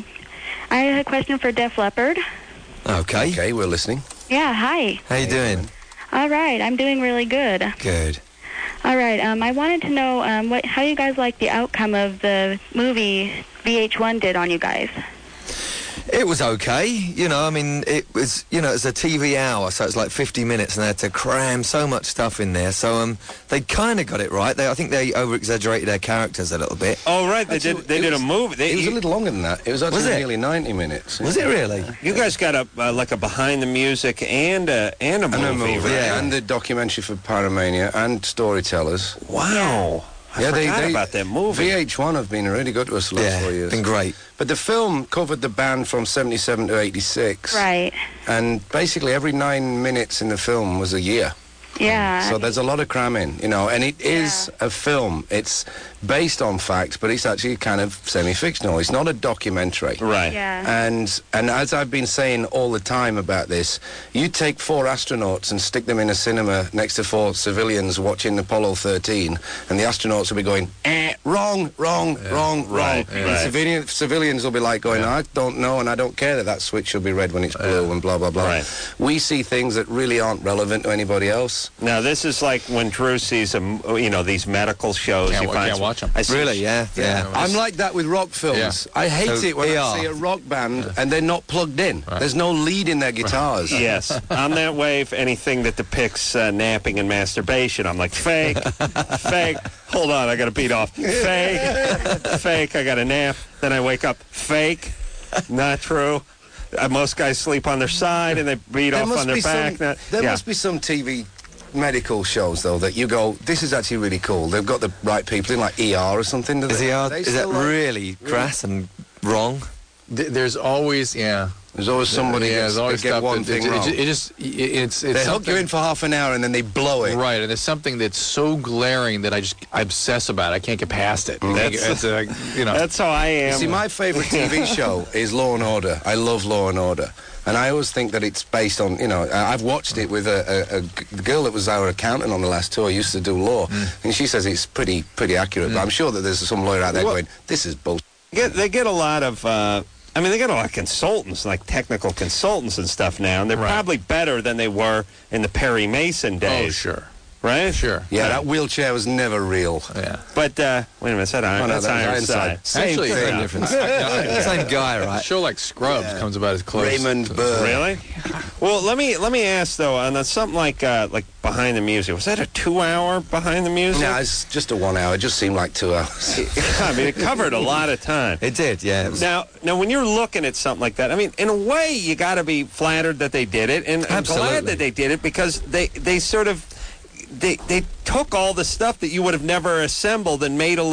I had a question for Def Leppard. Okay. Okay, we're listening. Yeah, hi. How you doing? All right, I'm doing really good. Good. All right, I wanted to know how you guys like the outcome of the movie VH1 did on you guys. It was okay, you know. I mean, it was, you know, it's a TV hour, so it's like 50 minutes, and they had to cram so much stuff in there. So they kind of got it right. I think they over-exaggerated their characters a little bit. Oh, right. They did a movie. It was a little longer than that. It was actually nearly 90 minutes. Was it really? You guys got a behind the music and a movie, right? Yeah, and the documentary for Paramania and Storytellers. Wow. I forgot about that movie. VH1 have been really good to us the last 4 years. Been great. But the film covered the band from 77 to 86. Right. And basically every 9 minutes in the film was a year. Yeah. So there's a lot of cramming, you know, and it is a film. It's based on facts, but it's actually kind of semi-fictional. It's not a documentary. Right. Yeah. And as I've been saying all the time about this, you take 4 astronauts and stick them in a cinema next to 4 civilians watching Apollo 13, and the astronauts will be going, wrong. Right. And civilians will be like going, I don't know, and I don't care that switch will be red when it's blue, and blah, blah, blah. Right. We see things that really aren't relevant to anybody else. Now, this is like when Drew sees, these medical shows. Can't watch them. Really? Yeah. I'm like that with rock films. I hate it when I see a rock band and they're not plugged in. Right. There's no lead in their guitars. Yes. I'm that way for anything that depicts napping and masturbation. I'm like, fake. Hold on, I got to beat off. Fake, I got to nap. Then I wake up. Fake. Not true. Most guys sleep on their side and they beat off on their back. There must be some TV medical shows, though, that you go, this is actually really cool. They've got the right people in, like ER or something. Is that really crass and wrong? There's always, There's always somebody there's always get stuff one thing wrong. It's they hook you in for half an hour and then they blow it. Right, and there's something that's so glaring that I obsess about. I can't get past it. That's how I am. You see, my favourite TV show is Law and Order. I love Law and Order. And I always think that it's based on, I've watched it with a girl that was our accountant on the last tour, used to do law, and she says it's pretty accurate. But I'm sure that there's some lawyer out there going, this is bullshit. They get a lot of... they got a lot of consultants, like technical consultants and stuff now, and they're probably better than they were in the Perry Mason days. Oh, sure. Right? Sure. Yeah, that wheelchair was never real. Yeah. But, wait a minute, that's Ironside. Same thing. Difference. Same guy, right? A show like Scrubs comes about as close. Raymond Burr. Really? Well, let me ask, though, on something like Behind the Music, was that a 2-hour Behind the Music? No, it's just a 1 hour. It just seemed like 2 hours. I mean, it covered a lot of time. It did, yeah. Now, when you're looking at something like that, I mean, in a way, you got to be flattered that they did it, and I'm glad that they did it, because they sort of... They took all the stuff that you would have never assembled and made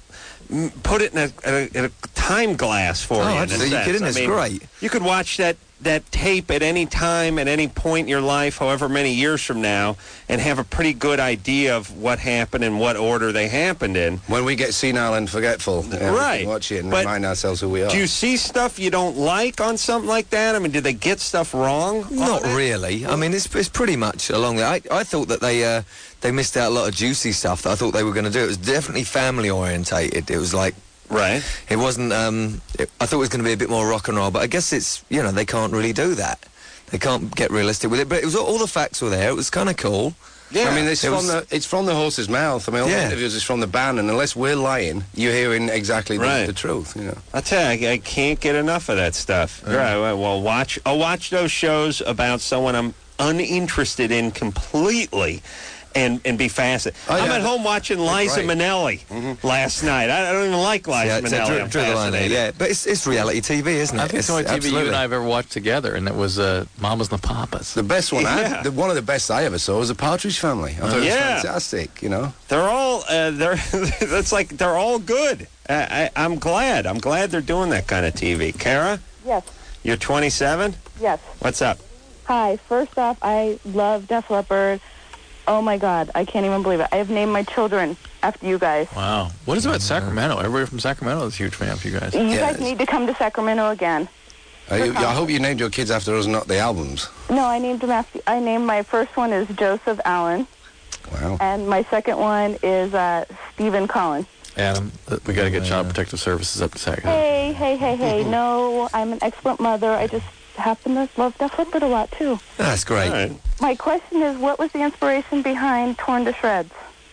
put it in a time glass for you. Oh, are you kidding? It's great. You could watch that tape at any time, at any point in your life, however many years from now, and have a pretty good idea of what happened and what order they happened in. When we get senile and forgetful, we can watch it and remind ourselves who we are. Do you see stuff you don't like on something like that? I mean, did they get stuff wrong? Not really. I mean, it's pretty much along there. I thought that they missed out a lot of juicy stuff that I thought they were going to do. It was definitely family orientated. It was like... Right. It wasn't, I thought it was going to be a bit more rock and roll, but I guess it's, they can't really do that. They can't get realistic with it, but it was all the facts were there. It was kind of cool. Yeah. I mean, it's from the horse's mouth. I mean, all the interviews is from the band, and unless we're lying, you're hearing exactly the truth, I tell you, I can't get enough of that stuff. Right. Well, I'll watch those shows about someone I'm uninterested in completely. And be fascinated. I'm at home watching Liza Minnelli last night. I don't even like Liza Minnelli. I'm fascinated. Yeah, but it's reality TV, isn't it? I think it's the only TV you and I have ever watched together, and it was Mamas and the Papas. The best one, one of the best I ever saw was The Partridge Family. I thought it was fantastic, They're all, it's like they're all good. I'm glad. I'm glad they're doing that kind of TV. Kara? Yes. You're 27? Yes. What's up? Hi. First off, I love Def Leppard. Oh, my God. I can't even believe it. I have named my children after you guys. Wow. What is it about Sacramento? Everybody from Sacramento is a huge fan of you guys. You guys need to come to Sacramento again. I hope you named your kids after us, not the albums. No, I named them after... I named my first one is Joseph Allen. Wow. And my second one is Stephen Collins. Adam, we got to get Child Protective Services up to Sacramento. Hey. No, I'm an excellent mother. I just happen to love Def Leppard a lot, too. That's great. Right. My question is, what was the inspiration behind Torn to Shreds?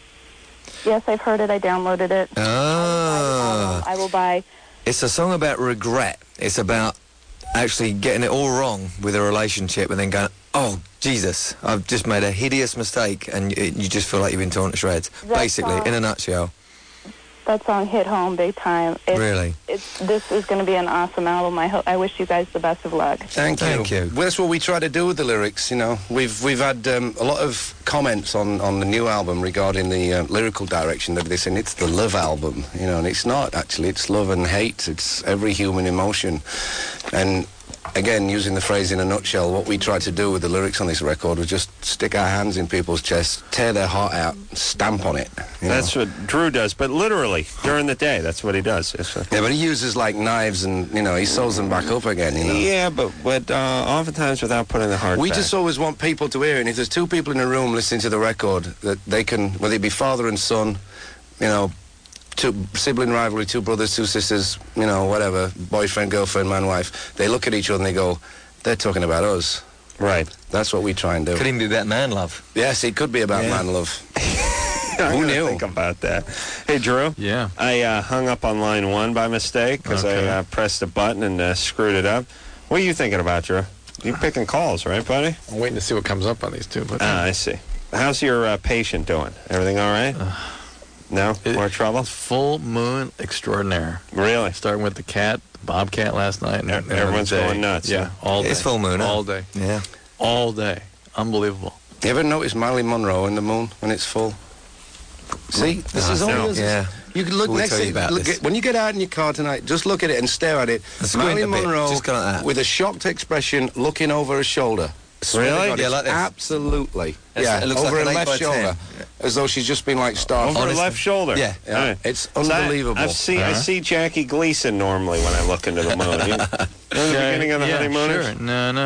Yes, I've heard it. I downloaded it. Ah. I will buy. It's a song about regret. It's about actually getting it all wrong with a relationship and then going, oh, Jesus, I've just made a hideous mistake, and you just feel like you've been torn to shreds. Basically, in a nutshell. That song hit home big time. Really? This is going to be an awesome album. I wish you guys the best of luck. Thank you. Well, that's what we try to do with the lyrics, you know. We've had a lot of comments on the new album regarding the lyrical direction that they're saying it's the love album, you know, and it's not, actually. It's love and hate. It's every human emotion. And again, using the phrase in a nutshell, what we tried to do with the lyrics on this record was just stick our hands in people's chests, tear their heart out, stamp on it. That's what Drew does, but literally, during the day, that's what he does. Yeah, but he uses, like, knives and, you know, he sews them back up again, you know. Yeah, but oftentimes without putting the heart We back. just always want people to hear it, and if there's two people in a room listening to the record, that they can, whether it be father and son, you know, sibling rivalry, two brothers, two sisters, you know, whatever, boyfriend, girlfriend, man, wife, they look at each other and they go, they're talking about us. Right. That's what we try and do. Could even be about man love. Yes, it could be about man love. Who knew? Think about that. Hey, Drew. Yeah. I hung up on line 1 by mistake because I pressed a button and screwed it up. What are you thinking about, Drew? You're picking calls, right, buddy? I'm waiting to see what comes up on these two. But I see. How's your patient doing? Everything all right? No? More trouble? Full moon extraordinaire. Really? Starting with the bobcat last night. And everyone's going nuts. Yeah, all day. It's full moon, all day. Yeah. All day. Unbelievable. You ever notice Marilyn Monroe in the moon when it's full? See, this is all it is. Yeah. You can look We'll next tell to you it. about this. When you get out in your car tonight, just look at it and stare at it. Squint Marilyn a bit, Monroe just go like that. with a shocked expression looking over her shoulder. Really? God, Yeah, like this. Absolutely. It looks over like her an 8 left by 10. shoulder. As though she's just been like starved. Over her left shoulder? Yeah. Yeah. All right. It's So unbelievable. I see Jackie Gleason normally when I look into the moon. You know the beginning of the honeymooners? Sure.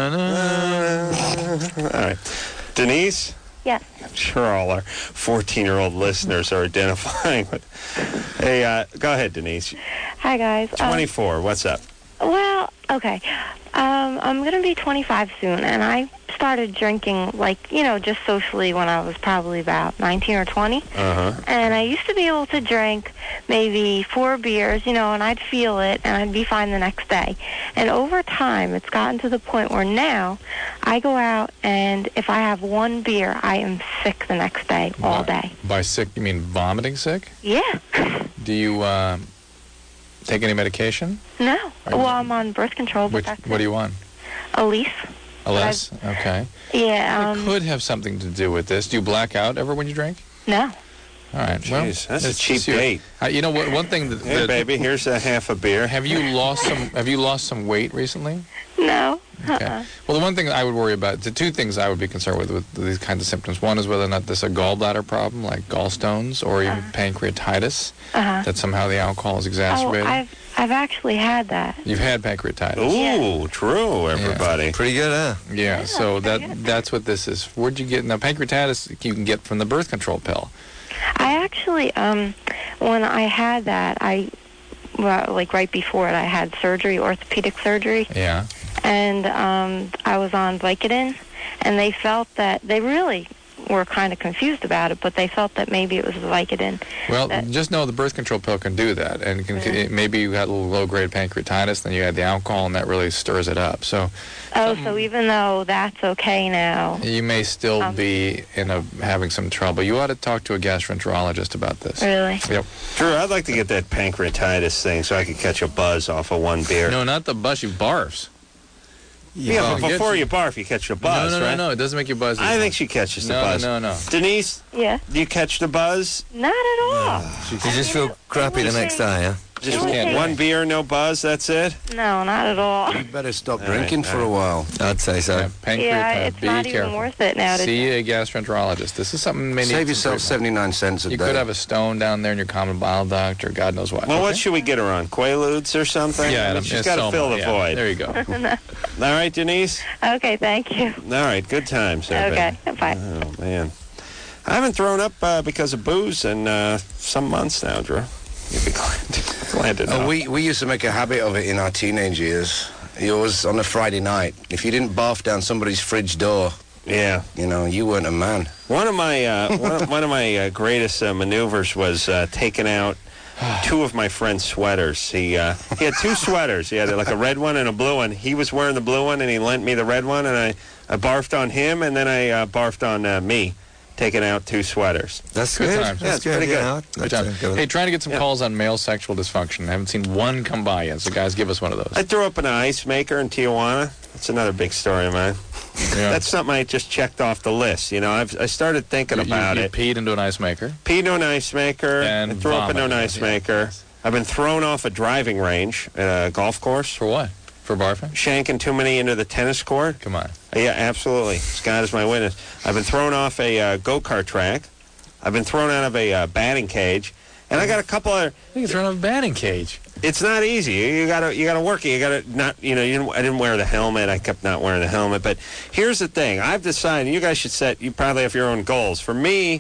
No. All right. Denise? Yes. I'm sure all our 14-year-old listeners are identifying with. Hey, go ahead, Denise. Hi, guys. 24, what's up? Well, okay. I'm going to be 25 soon, and I started drinking, like, you know, just socially when I was probably about 19 or 20. Uh-huh. And I used to be able to drink maybe 4 beers, you know, and I'd feel it, and I'd be fine the next day. And over time, it's gotten to the point where now I go out, and if I have 1 beer, I am sick the next day, all day. By sick, you mean vomiting sick? Yeah. Do you take any medication? No. Well, I'm on birth control, but that's What do you want? Elise. Elise? Okay. Yeah. It could have something to do with this. Do you black out ever when you drink? No. All right. Jeez, Well, that's a it's cheap just you. date. You know what? One thing that, Hey, baby, here's a half a beer. have you lost some weight recently? No. Okay. Well, the one thing I would worry about, the 2 things I would be concerned with these kinds of symptoms. One is whether or not this is a gallbladder problem, like gallstones, or even pancreatitis, that somehow the alcohol is exacerbating. Oh, I've actually had that. You've had pancreatitis. Ooh, true, everybody. Pretty good, huh? Yeah, so that's what this is. Where'd you get? Now, pancreatitis you can get from the birth control pill. I actually, when I had that, like right before it, I had surgery, orthopedic surgery. Yeah. And I was on Vicodin, and they felt that they really were kind of confused about it, but they felt that maybe it was the Vicodin. Well, just know the birth control pill can do that, and maybe you had a little low-grade pancreatitis, then you had the alcohol, and that really stirs it up. So. So even though that's okay now, You may still be having some trouble. You ought to talk to a gastroenterologist about this. Really? Yep. Drew, I'd like to get that pancreatitis thing so I could catch a buzz off of 1 beer. No, not the buzz. You barfs. Yeah, but before you barf, you catch a buzz, right? No, it doesn't make you buzzy. I think she catches the buzz. No. Denise? Yeah. Do you catch the buzz? Not at all. You just feel crappy the next day, huh? Just 1 beer, no buzz, that's it? No, not at all. You better stop drinking for a while. I'd say so. Yeah, it's be not careful. even worth it now. See a gastroenterologist. This is something many. Save yourself 79 cents a You day. could have a stone down there in your common bile duct, or God knows what. Well, what should we get her on? Quaaludes or something? Yeah, I mean, she's got to fill the void. There you go. All right, Denise? Okay, thank you. All right, good times. Okay, bye. Oh, man. I haven't thrown up because of booze in some months now, Drew. You'd be glad to know. We used to make a habit of it in our teenage years. It was on a Friday night. If you didn't barf down somebody's fridge door, yeah, you know, you weren't a man. One of my greatest maneuvers was taking out two of my friend's sweaters. He had two sweaters. He had like a red one and a blue one. He was wearing the blue one, and he lent me the red one, and I barfed on him, and then I barfed on me, taking out two sweaters. That's Good good. times. Yeah, it's pretty good. Good time. Hey, trying to get some calls on male sexual dysfunction. I haven't seen one come by yet, so guys, give us one of those. I threw up an ice maker in Tijuana. That's another big story of mine. Yeah. That's something I just checked off the list. You know, I started thinking about you it. peed into an ice maker. Peed into an ice maker. And I threw up into an vomited, ice yeah. maker. I've been thrown off a driving range at a golf course. For what? For barfing? Shanking too many into the tennis court. Come on. Yeah, absolutely. Scott is my witness. I've been thrown off a go-kart track. I've been thrown out of a batting cage. And I got a couple other... I think it's thrown off a batting cage. It's not easy. You gotta work it. You gotta not. You know. I didn't wear the helmet. I kept not wearing the helmet. But here's the thing. I've decided. You guys should set. You probably have your own goals. For me,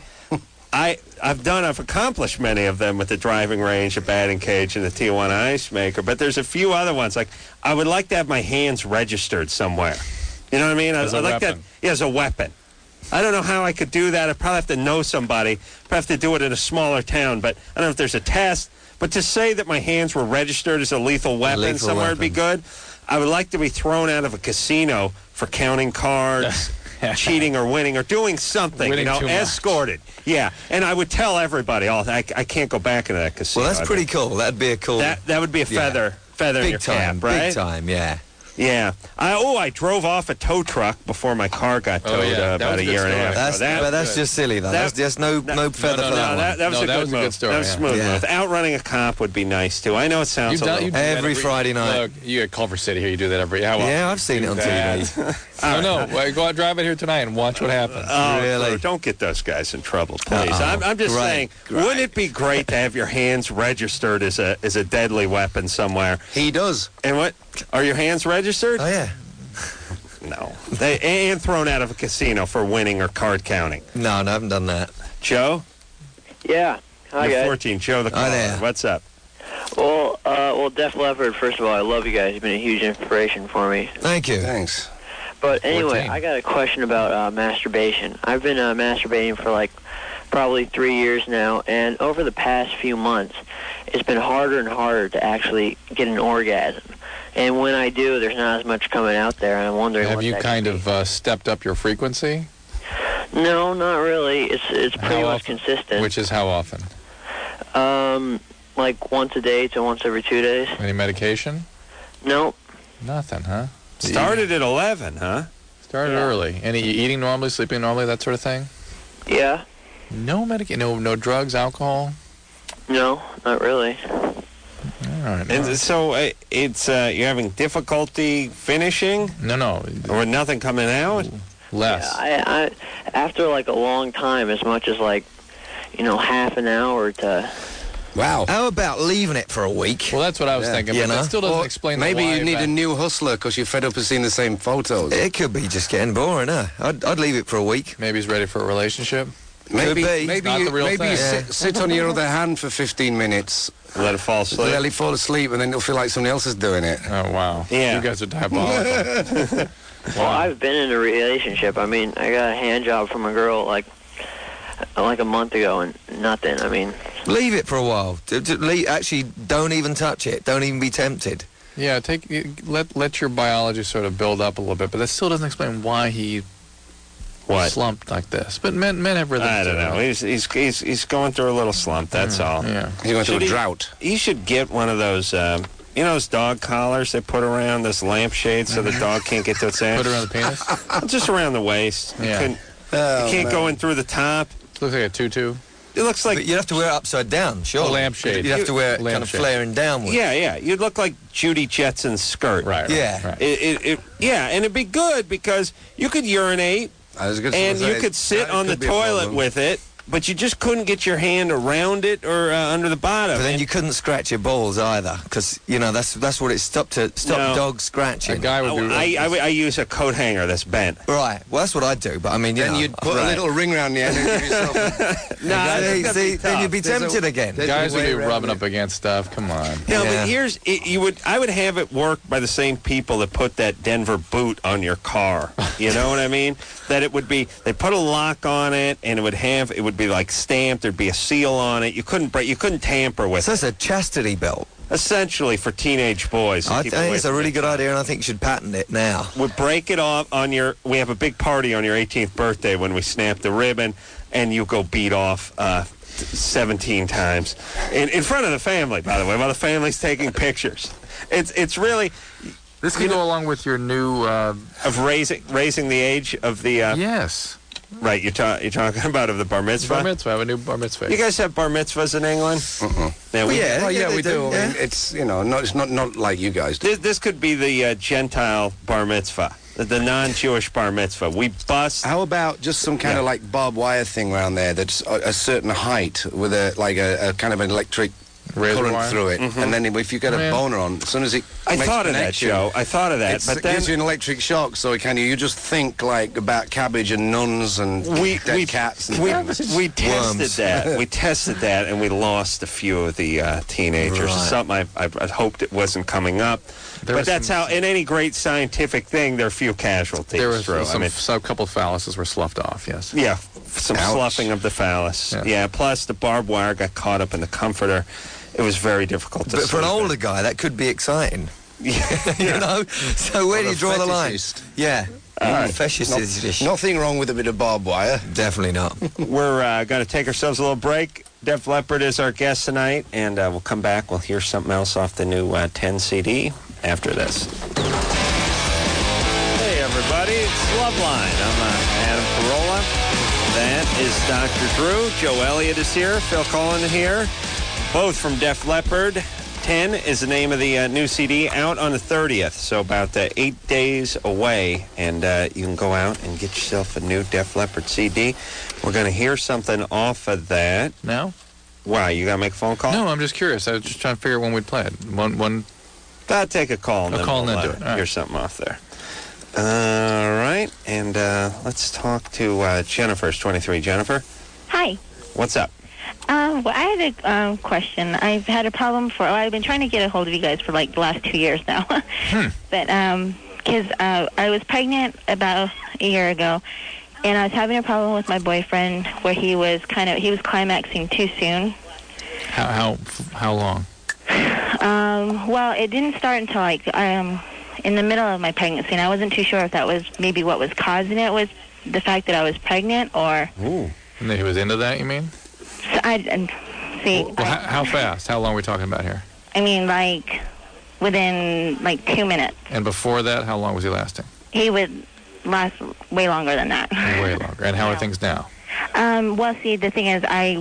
I've accomplished many of them with the driving range, the batting cage, and the Tijuana ice maker. But there's a few other ones. Like I would like to have my hands registered somewhere. You know what I mean? As a I'd like weapon. that. Yeah, as a weapon. I don't know how I could do that. I'd probably have to know somebody. Probably have to do it in a smaller town. But I don't know if there's a test. But to say that my hands were registered as a lethal weapon somewhere would be good. I would like to be thrown out of a casino for counting cards, cheating or winning, or doing something, Winning too much. escorted. Yeah, and I would tell everybody, I can't go back into that casino. Well, that's pretty cool. That'd be a cool... That would be a feather in big your time, cap, right? big time, yeah. Yeah. I drove off a tow truck before my car got towed about a year and a half ago. But that's just silly, though. That's just no feather for that one. That was a good move. good story. That was a smooth move. Outrunning a cop would be nice, too. I know it sounds every Friday night. Look, you at Culver City here, you do that every... How often? Yeah, I've seen it on TV. I know. Well, go out, drive it here tonight and watch what happens. Oh, Really? Don't get those guys in trouble, please. I'm just saying, wouldn't it be great to have your hands registered as a deadly weapon somewhere? He does. And what? Are your hands registered? Oh, yeah. No. And thrown out of a casino for winning or card counting. No, I haven't done that. Joe? Yeah. Hi, You're guys. 14. Joe the caller. there. What's up? Well, Def Leppard, first of all, I love you guys. You've been a huge inspiration for me. Thank you. Thanks. But anyway, 14. I got a question about masturbation. I've been masturbating for like probably 3 years now, and over the past few months, it's been harder and harder to actually get an orgasm. And when I do, there's not as much coming out there, and I'm wondering Have what you that kind could of stepped up your frequency? be. No, not really. It's pretty How much often? consistent. Which is how often? Like once a day to once every 2 days. Any medication? Nope. Nothing, huh? Started at 11, huh? Started early. Any eating normally, sleeping normally, that sort of thing? Yeah. No medication, no drugs, alcohol? No, not really. All right. And so it's you're having difficulty finishing? No. Or nothing coming out? Less. Yeah, I after like a long time, as much as like, half an hour to... Wow. How about leaving it for a week? Well, that's what I was thinking, but that still doesn't explain Maybe why you need that- a new hustler because you're fed up of seeing the same photos. It could be just getting boring, huh? I'd leave it for a week. Maybe he's ready for a relationship. Maybe, Could be. maybe Not you, the real maybe you thing. sit on your other hand for 15 minutes, Let it fall asleep. let it fall asleep, and then it'll feel like somebody else is doing it. Oh, wow. Yeah. You guys are diabolical. Well, I've been in a relationship. I mean, I got a hand job from a girl like a month ago, and nothing. I mean, Leave it for a while. Actually, don't even touch it. Don't even be tempted. Yeah, let your biology sort of build up a little bit, but that still doesn't explain why he slumped like this. But men have rhythms. I don't know. He's going through a little slump. That's all. Yeah. He's going through a Should he- drought. He should get one of those, those dog collars they put around this lampshade so the dog can't get to its ass. Put it around the penis? Just around the waist. Yeah. You can't go in through the top. Looks like a tutu. It looks like... But you'd have to wear it upside down, sure. A lampshade. You'd have to wear it kind of Lampshade. flaring downwards. Yeah. You'd look like Judy Jetson's skirt. Right. Yeah. Right. And it'd be good because you could urinate and you could sit on the toilet with it, but you just couldn't get your hand around it or under the bottom. But then you couldn't scratch your balls either, because that's what it stopped dogs scratching. A guy would be. I use a coat hanger that's bent. Right. Well, that's what I do. But I mean, Then you'd put a little ring around the end and give yourself No, I think that'd be then tough. you'd be tempted again. Guys would be rubbing up against stuff. Come on. No, Yeah. but I would have it worked by the same people that put that Denver boot on your car. You know what I mean? That it would be, they put a lock on it, and it would would be like stamped. There'd be a seal on it. You couldn't tamper with So it. that's a chastity belt. Essentially for teenage boys. I think it's a really good idea, and I think you should patent it now. We break it off we have a big party on your 18th birthday when we snap the ribbon, and you go beat off 17 times in front of the family, by the way, while the family's taking pictures. It's really... This can go along with your new... of raising the age of the... yes. Right, you're talking about of the bar mitzvah? Bar mitzvah, I have a new bar mitzvah. You guys have bar mitzvahs in England? Yeah, we do. I mean, it's, it's not like you guys do. This could be the Gentile bar mitzvah, the non-Jewish bar mitzvah. We bust... How about just some kind of like barbed wire thing around there that's a certain height with a kind of an electric razor current wire? through it, and then if you get a boner on, as soon as it I makes thought of that, connection, Joe. I thought of that. But it then gives you an electric shock, so you just think like about cabbage and nuns and dead cats. And we tested that. We tested that, and we lost a few of the teenagers. Right. Something I hoped it wasn't coming up. But that's how, in any great scientific thing, there are few casualties. There was Drew. a couple of phalluses were sloughed off, yes. Yeah, some sloughing of the phallus. Yeah, plus the barbed wire got caught up in the comforter. It was very difficult to But for an sleep in. older guy, that could be exciting. Yeah. You know? So where do you draw the line? Yeah. Fetishist. Nothing wrong with a bit of barbed wire. Definitely not. We're going to take ourselves a little break. Def Leppard is our guest tonight, and we'll come back. We'll hear something else off the new 10 CD after this. Hey, everybody. It's Loveline. I'm Adam Carolla. That is Dr. Drew. Joe Elliott is here. Phil Collin here. Both from Def Leppard. 10 is the name of the new CD, out on the 30th, so about 8 days away. And you can go out and get yourself a new Def Leppard CD. We're going to hear something off of that. Now? Why, you got to make a phone call? No, I'm just curious. I was just trying to figure out when we'd play it. One. I'll take a call and A then call and we'll then do it. All right. hear something off there. All right, and let's talk to Jennifer's 23. Jennifer, Hi. what's up? Well, I had a question. I've had a problem I've been trying to get a hold of you guys for like the last 2 years now. But, because I was pregnant about a year ago, and I was having a problem with my boyfriend where he was climaxing too soon. How long? Well, it didn't start until in the middle of my pregnancy, and I wasn't too sure if that was maybe what was causing it was the fact that I was pregnant, or... Ooh. And then he was into that, you mean? So how fast? How long are we talking about here? I mean, like, within, 2 minutes. And before that, how long was he lasting? He would last way longer than that. Way longer. And how are things now? Well, see, the thing is,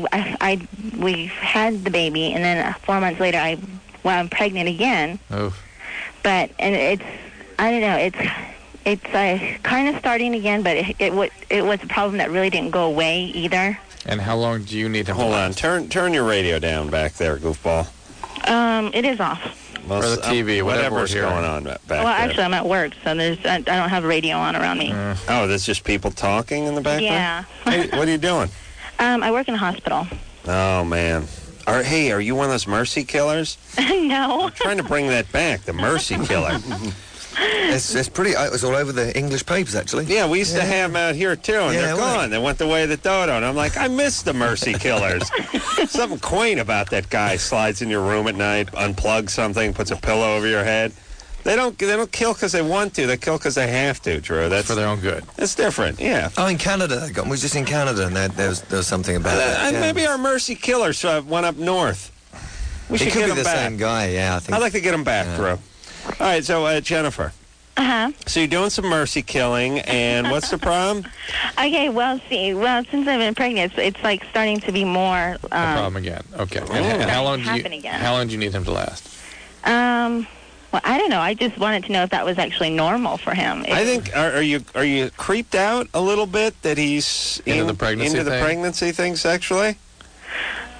we had the baby, and then 4 months later, I'm pregnant again. Oh. But, and I don't know, it's kind of starting again, but it was a problem that really didn't go away either. And how long do you need to Hold on. Turn your radio down back there, goofball. It is off. Well, or the TV, whatever's we're going on back there. Well, actually, I'm at work, so I don't have radio on around me. Oh, there's just people talking in the background? Yeah. Hey, what are you doing? I work in a hospital. Oh, man. Hey, are you one of those mercy killers? No. I'm trying to bring that back, the mercy killer. It's pretty. It was all over the English papers, actually. Yeah, we used to have them out here, too, and they're gone. They went the way of the dodo. And I'm like, I miss the mercy killers. Something quaint about that guy slides in your room at night, unplugs something, puts a pillow over your head. They don't kill because they want to. They kill because they have to, Drew. That's for their own good. It's different, yeah. Oh, in Canada. We were just in Canada, and there was something about that. And maybe our mercy killers went up north. We should it could get be them the back. same guy, yeah, I think. I'd like to get them back, Drew. All right, so, Jennifer. Uh-huh. So you're doing some mercy killing, and what's the problem? Okay, since I've been pregnant, it's like starting to be more... a problem again. Okay. And how long do you need him to last? Well, I don't know. I just wanted to know if that was actually normal for him. I think, are you creeped out a little bit that he's into the pregnancy thing sexually?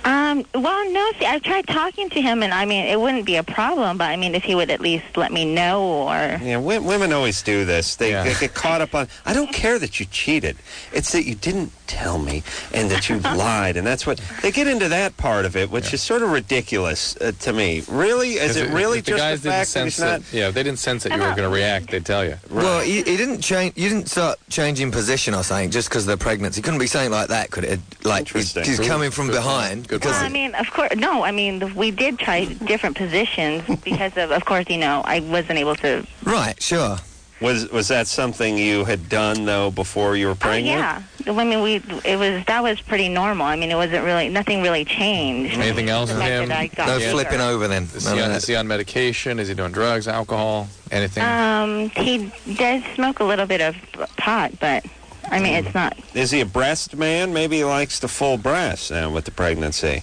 Well, no, see, I've tried talking to him, and, I mean, it wouldn't be a problem, but, I mean, if he would at least let me know, or... Yeah, women always do this. They get caught up on, I don't care that you cheated. It's that you didn't tell me, and that you lied, and that's what... They get into that part of it, which is sort of ridiculous to me. Really? Is it really if the just guys the didn't fact that sense he's not... if they didn't sense that you were going to react, they'd tell you. Well, he didn't change. You didn't start changing position or something just because of the pregnancy. Couldn't be saying like that, could it? Like he's coming from behind. Well, I mean, of course, no. I mean, we did try different positions because of course, you know, I wasn't able to. Right. Sure. Was that something you had done though before you were pregnant? Yeah. I mean, that was pretty normal. I mean, it wasn't really, nothing really changed. Anything else with him? No flipping over then. Is he on medication? Is he doing drugs, alcohol, anything? He does smoke a little bit of pot, but I mean, it's not. Is he a breast man? Maybe he likes the full breast now with the pregnancy.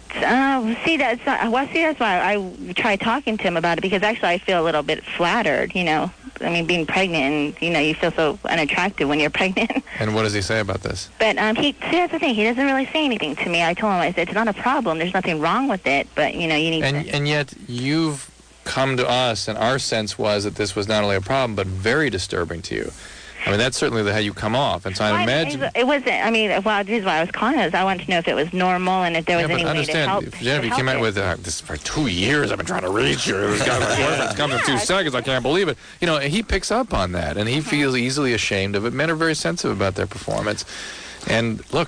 That's why I tried talking to him about it, because actually I feel a little bit flattered, you know. I mean, being pregnant, and, you know, you feel so unattractive when you're pregnant. And what does he say about this? But that's the thing. He doesn't really say anything to me. I told him, I said, it's not a problem. There's nothing wrong with it, but, you know, you need to... And yet you've come to us, and our sense was that this was not only a problem, but very disturbing to you. I mean, that's certainly how you come off. And so I imagine... It wasn't, I mean, well, this is why I was calling us. I wanted to know if it was normal and if there was any way to help. Jennifer, you came out with this for 2 years. I've been trying to reach you. This guy, my boyfriend's come in 2 seconds. I can't believe it. You know, he picks up on that, and he feels easily ashamed of it. Men are very sensitive about their performance. And look,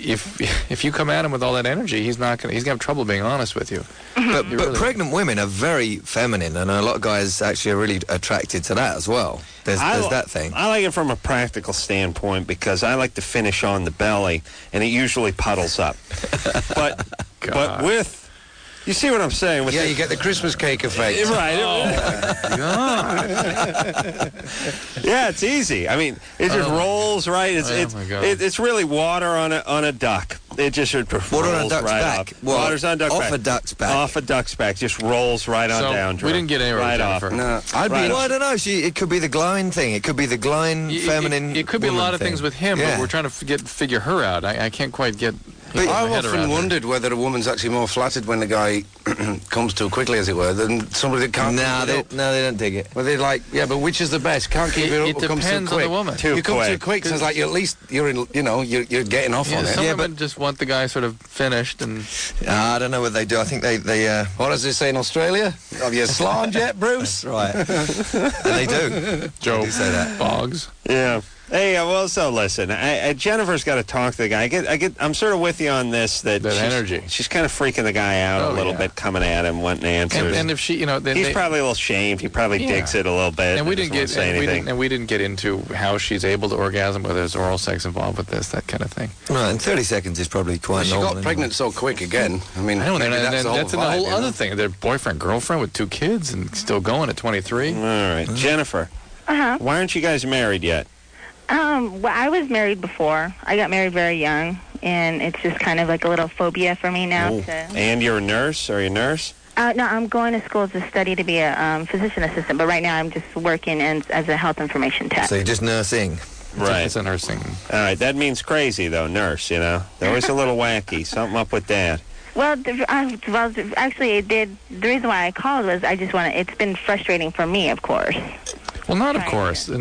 if you come at him with all that energy, he's gonna have trouble being honest with you. But pregnant women are very feminine, and a lot of guys actually are really attracted to that as well. There's that thing. I like it from a practical standpoint because I like to finish on the belly, and it usually puddles up. But with... You see what I'm saying? You get the Christmas cake effect. Right. Oh, my God. Yeah, it's easy. I mean, it just rolls right. It's really water on a duck. It just rolls water on a duck's right back. Off. Water's on a duck's back. Off a duck's back. Off a duck's back. Just rolls right on down. We didn't get anywhere right with Jennifer. No, well, I don't know. It could be the glowing thing. It could be the glowing feminine. It could be a lot of things with him, but we're trying to figure her out. I can't quite get. I've often wondered whether a woman's actually more flattered when the guy comes too quickly, as it were, than somebody that can't. No, they don't dig it. Well, they're like, but which is the best? Can't keep it up. It depends on the woman. You come too quick, so it's like at least you're getting off on it. Some women just want the guy sort of finished, and I don't know what they do. I think they. What does they say in Australia? Have you slange yet, Bruce? That's right. And they do. Joe, they do say that. Boggs. Yeah. Hey, well, so listen, Jennifer's got to talk to the guy. I'm sort of with you on this. That energy. She's kind of freaking the guy out a little bit, coming at him, wanting answers. And if she, he's probably a little shamed. He probably digs it a little bit. And we didn't get into how she's able to orgasm, whether there's oral sex involved with this, that kind of thing. Right, and 30 seconds is probably quite normal. She got pregnant so quick again. I mean, I don't know. That's a whole other thing. Their boyfriend, girlfriend with 2 kids, and still going at 23. All right, Jennifer. Why aren't you guys married yet? Well, I was married before. I got married very young, and it's just kind of like a little phobia for me now. And you're a nurse? Are you a nurse? No, I'm going to school to study to be a physician assistant, but right now I'm just working as a health information tech. So you're just nursing? Right. It's a nursing. All right, that means crazy, though, nurse, you know? They're always a little wacky. Something up with that. Well, actually, it did. The reason why I called was it's been frustrating for me, of course. Well, not of course. There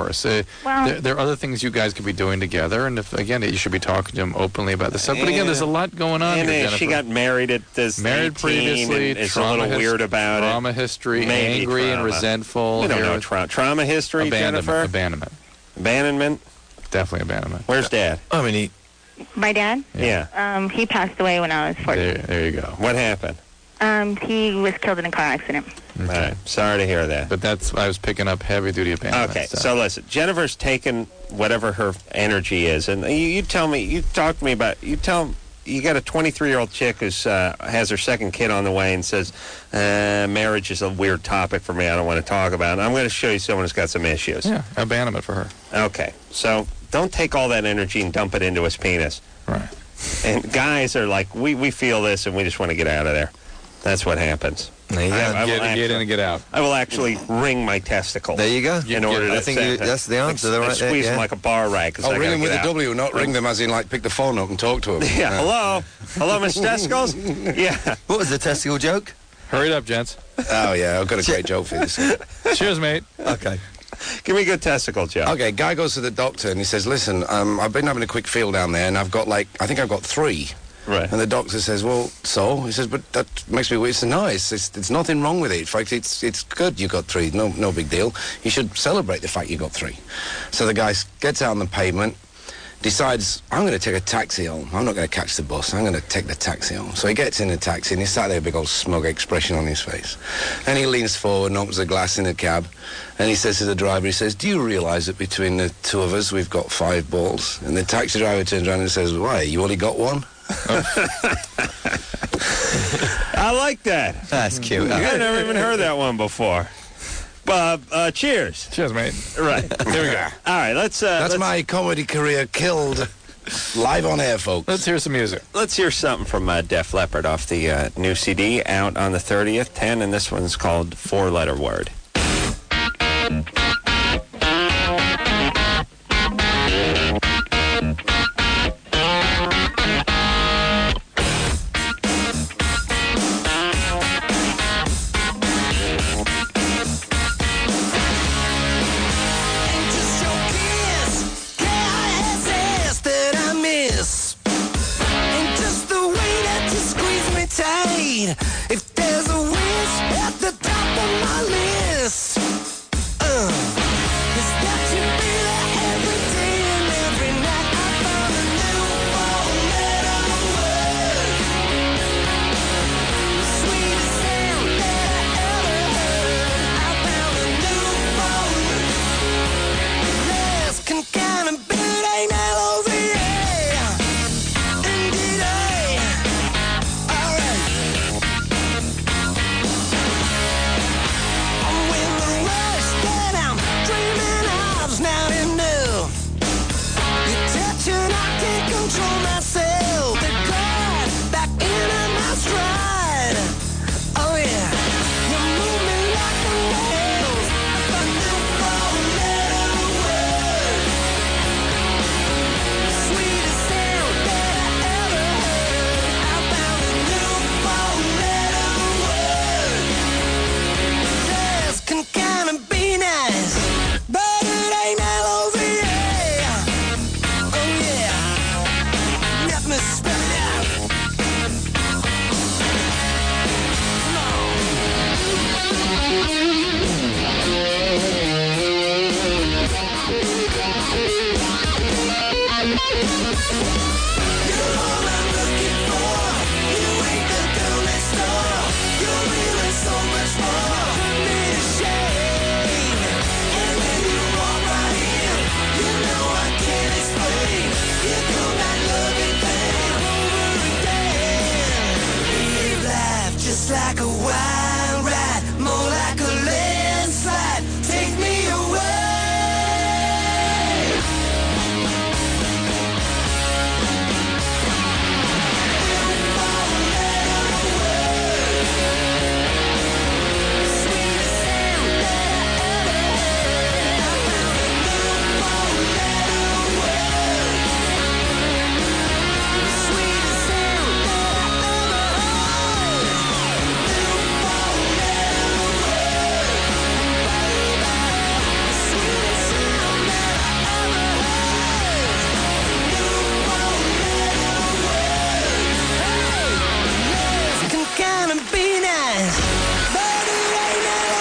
are other things you guys could be doing together, and you should be talking to him openly about this stuff. But again, there's a lot going on here, Jennifer. She got married at this previously, and is a little weird about it. Trauma history, angry and resentful. We don't know trauma history, Jennifer? Abandonment? Definitely abandonment. Where's Dad? I mean, My dad? Yeah. He passed away when I was 14. There you go. What happened? He was killed in a car accident. Okay. All right. Sorry to hear that. But I was picking up heavy-duty abandonment. Okay, so listen. Jennifer's taken whatever her energy is, and you tell me, you talk to me about, you got a 23-year-old chick who has her second kid on the way and says, marriage is a weird topic for me, I don't want to talk about it. I'm going to show you someone who's got some issues. Yeah, abandonment for her. Okay, so don't take all that energy and dump it into his penis. Right. And guys are like, we feel this and we just want to get out of there. That's what happens. There you go. Get in and get out. I will actually wring my testicles. There you go. In order to I think that's the answer. Like, right there, squeeze them yeah. like a bar rag. Oh, ring them with a W, not ring them as in like pick the phone up and talk to them. Yeah. Hello, Miss Testicles. Yeah. What was the testicle joke? Hurry it up, gents. Oh yeah, I've got a great joke for this. Cheers, mate. Okay. Give me a good testicle joke. Okay, guy goes to the doctor and he says, listen, I've been having a quick feel down there and I think I've got 3. Right. And the doctor says, well, so? He says, but that makes me weird. It's nice. It's nothing wrong with it. In fact, it's good you got 3. No big deal. You should celebrate the fact you got 3. So the guy gets out on the pavement, decides, I'm going to take a taxi home. I'm not going to catch the bus. I'm going to take the taxi home. So he gets in the taxi and he's sat there with a big old smug expression on his face. And he leans forward and opens the glass in the cab. And he says to the driver, he says, do you realise that between the two of us, we've got 5 balls? And the taxi driver turns around and says, why, you only got 1? I like that. That's cute. I've never even heard that one before. Cheers. Cheers, mate. Right. Here we go. All right, That's my comedy career killed live on air, folks. Let's hear some music. Let's hear something from Def Leppard off the new CD out on the 30th, 10, and this one's called 4-Letter Word. If there's a wish at the top of my list, it's that you feel it every day and every night. I found a new 4-letter word, the sweetest sound that I ever heard. I found a new 4-letter. Less can count and beat ain't L-O-V-A. Control myself, the glide back into my stride. Oh yeah, you move me like a whale. A new 4-letter word, sweetest sound that I ever heard. I found a new 4-letter word. Yes, can kind of be nice, but it ain't L-O-V-A. Let me spell it out. Come on. You're all I'm looking for. You ain't the girl next door. You're really so much more. Put me to shame. And when you walk right in, you know I can't explain. You come back looking just like a wild ride, more like a landslide. Take me away. Sweetest sound that I ever heard. I found a new 4-letter word. Sweetest sound that I ever heard. Kind of be nice, but it ain't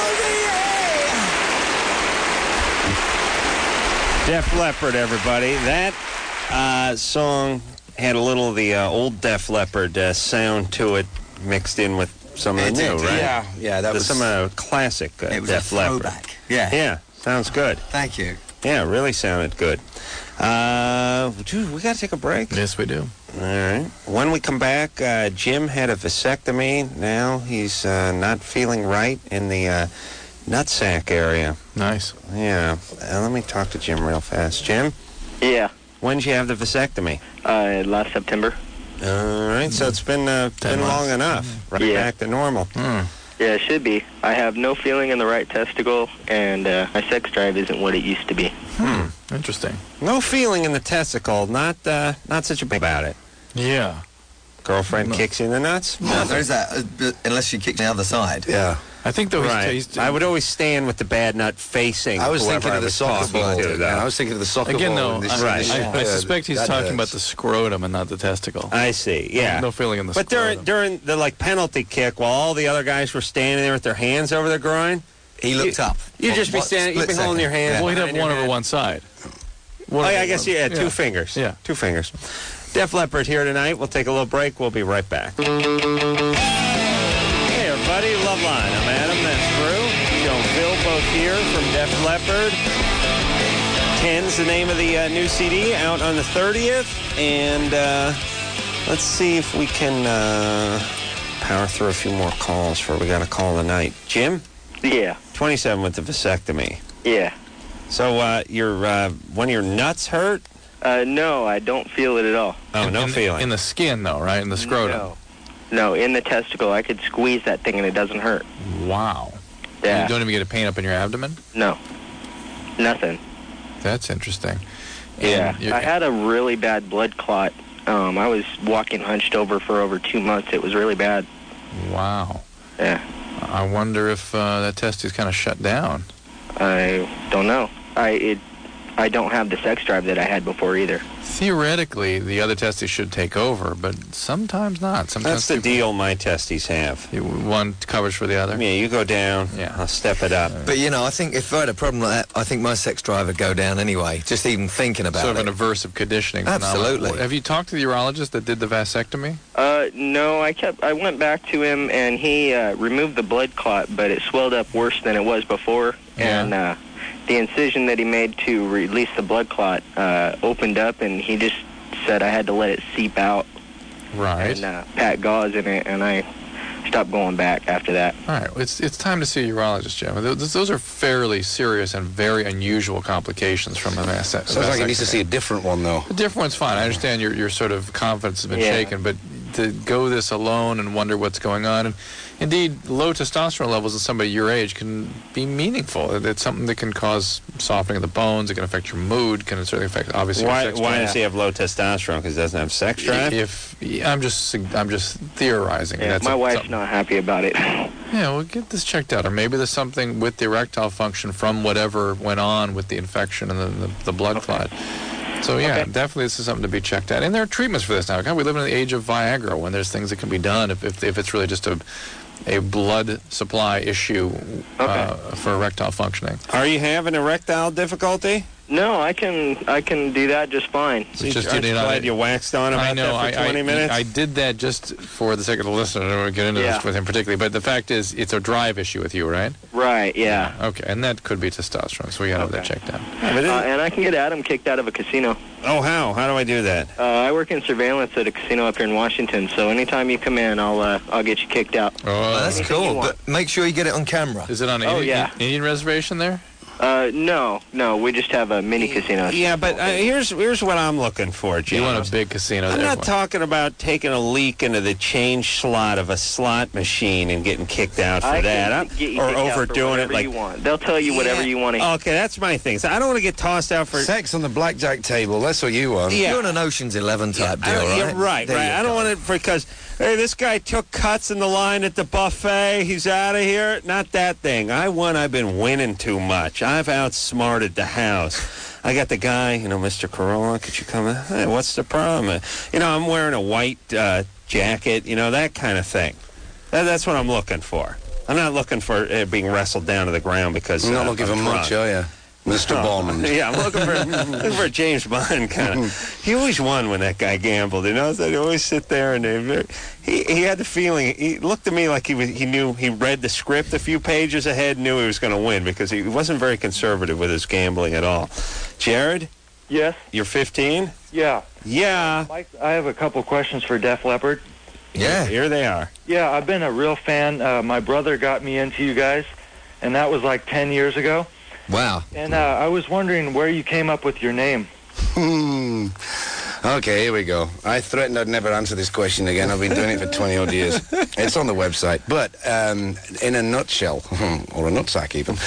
L-O-V-A. Def Leppard, everybody. That song had a little of the old Def Leppard sound to it, mixed in with some of the new, right? Yeah, that was some classic It was Def a Leppard. throwback. Yeah. Yeah, sounds good. Thank you. Yeah, it really sounded good. Dude, we got to take a break. Yes, we do. All right. When we come back, Jim had a vasectomy. Now he's not feeling right in the nutsack area. Nice. Yeah. Let me talk to Jim real fast. Jim? Yeah. When did you have the vasectomy? Last September. All right. So it's been long enough. Right Yeah. back to normal. Yeah, it should be. I have no feeling in the right testicle, and my sex drive isn't what it used to be. Interesting. No feeling in the testicle. Not such a big about it. Yeah. Girlfriend kicks you in the nuts? No, there's that, unless she kicks the other side. Yeah. I think, though, Right. I would always stand with the bad nut facing I was whoever thinking I of the was soccer talking ball. to, though. I was thinking of the soccer Again, ball. though, and I suspect he's that talking about hurts. the scrotum and not the testicle. I see, yeah. No feeling in the But scrotum. during the penalty kick, while all the other guys were standing there with their hands over their groin, he looked up. You'd just be standing, you'd be holding your hands. Well, he'd have behind your one over head. one side. Oh, yeah, I guess, yeah, two fingers. Yeah. 2 fingers. Def Leppard here tonight. We'll take a little break. We'll be right back. Hey, everybody. Loveline. I'm Adam. That's Drew. Joe and Phil both here from Def Leppard. 10's the name of the new CD out on the 30th. And let's see if we can power through a few more calls for we got a call tonight. Jim? Yeah. 27 with the vasectomy. Yeah. So one of your nuts hurt? No, I don't feel it at all. Oh, no feeling. In the skin, though, right? In the scrotum. No, in the testicle. I could squeeze that thing and it doesn't hurt. Wow. Yeah. You don't even get a pain up in your abdomen? No. Nothing. That's interesting. Yeah. I had a really bad blood clot. I was walking hunched over for over 2 months. It was really bad. Wow. Yeah. I wonder if that testis kind of shut down. I don't know. I don't have the sex drive that I had before either. Theoretically, the other testes should take over, but sometimes not. Sometimes That's the deal my testes have. One covers for the other? Yeah, you go down, I'll step it up. But, I think if I had a problem like that, I think my sex drive would go down anyway, just even thinking about Sort of it. an aversive conditioning Absolutely. phenomenon. Have you talked to the urologist that did the vasectomy? No, I went back to him and he removed the blood clot, but it swelled up worse than it was before. Yeah. And the incision that he made to release the blood clot opened up, and he just said I had to let it seep out. Right. And pat gauze in it, and I stopped going back after that. All right. It's time to see a urologist, Jim. Those are fairly serious and very unusual complications from a vasectomy. Sounds like he needs to see a different one, though. A different one's fine. I understand your sort of confidence has been Yeah. shaken, but to go this alone and wonder what's going on, and indeed, low testosterone levels in somebody your age can be meaningful. It's something that can cause softening of the bones. It can affect your mood. Can certainly affect obviously your sex Why drive. does he have low testosterone? Because he doesn't have sex drive? I'm just theorizing. Yeah, That's my wife's something. not happy about it. Yeah, well, get this checked out. Or maybe there's something with the erectile function from whatever went on with the infection and the blood clot. So, yeah, definitely this is something to be checked out. And there are treatments for this now. God, we live in the age of Viagra when there's things that can be done if it's really just a blood supply issue for erectile functioning. Are you having erectile difficulty? No, I can do that just fine. See, aren't you glad you waxed on him I out know. there for 20 minutes? I did that just for the sake of the listener. I don't want to get into this with him particularly, but the fact is, it's a drive issue with you, right? Right. Yeah. Okay, and that could be testosterone, so we got to have that checked out. And I can get Adam kicked out of a casino. Oh, how? How do I do that? I work in surveillance at a casino up here in Washington, so anytime you come in, I'll get you kicked out. Oh, that's Anything you cool. want. But make sure you get it on camera. Is it on an Indian reservation there? No, we just have a mini casino. Yeah, but here's what I'm looking for, Jim. You want a big casino I'm there. not talking about taking a leak into the change slot of a slot machine and getting kicked out for I that. can get you or kicked out for overdoing it whatever like you want. They'll tell you whatever you want to. Okay, that's my thing. So I don't want to get tossed out for sex on the blackjack table. That's what you want. Yeah. You're on an Ocean's 11 type deal, right? Yeah, right. There you I don't want it because hey, this guy took cuts in the line at the buffet. He's out of here. Not that thing. I've been winning too much. I've outsmarted the house. I got the guy, Mr. Corolla, could you come in? Hey, what's the problem? I'm wearing a white jacket, that kind of thing. That's what I'm looking for. I'm not looking for being wrestled down to the ground because You're not looking for much, are you? Mr. Bond. Yeah, I'm looking for a James Bond kind of. He always won when that guy gambled. So he'd always sit there and he had the feeling. He looked at me like he knew. He read the script a few pages ahead, knew he was going to win because he wasn't very conservative with his gambling at all. Jared? Yes. You're 15? Yeah. Yeah. Mike, I have a couple questions for Def Leppard. Yeah. Here they are. Yeah, I've been a real fan. My brother got me into you guys, and that was like 10 years ago. Wow. And I was wondering where you came up with your name. Okay, here we go. I threatened I'd never answer this question again. I've been doing it for 20-odd years. It's on the website. But in a nutshell, or a nutsack even,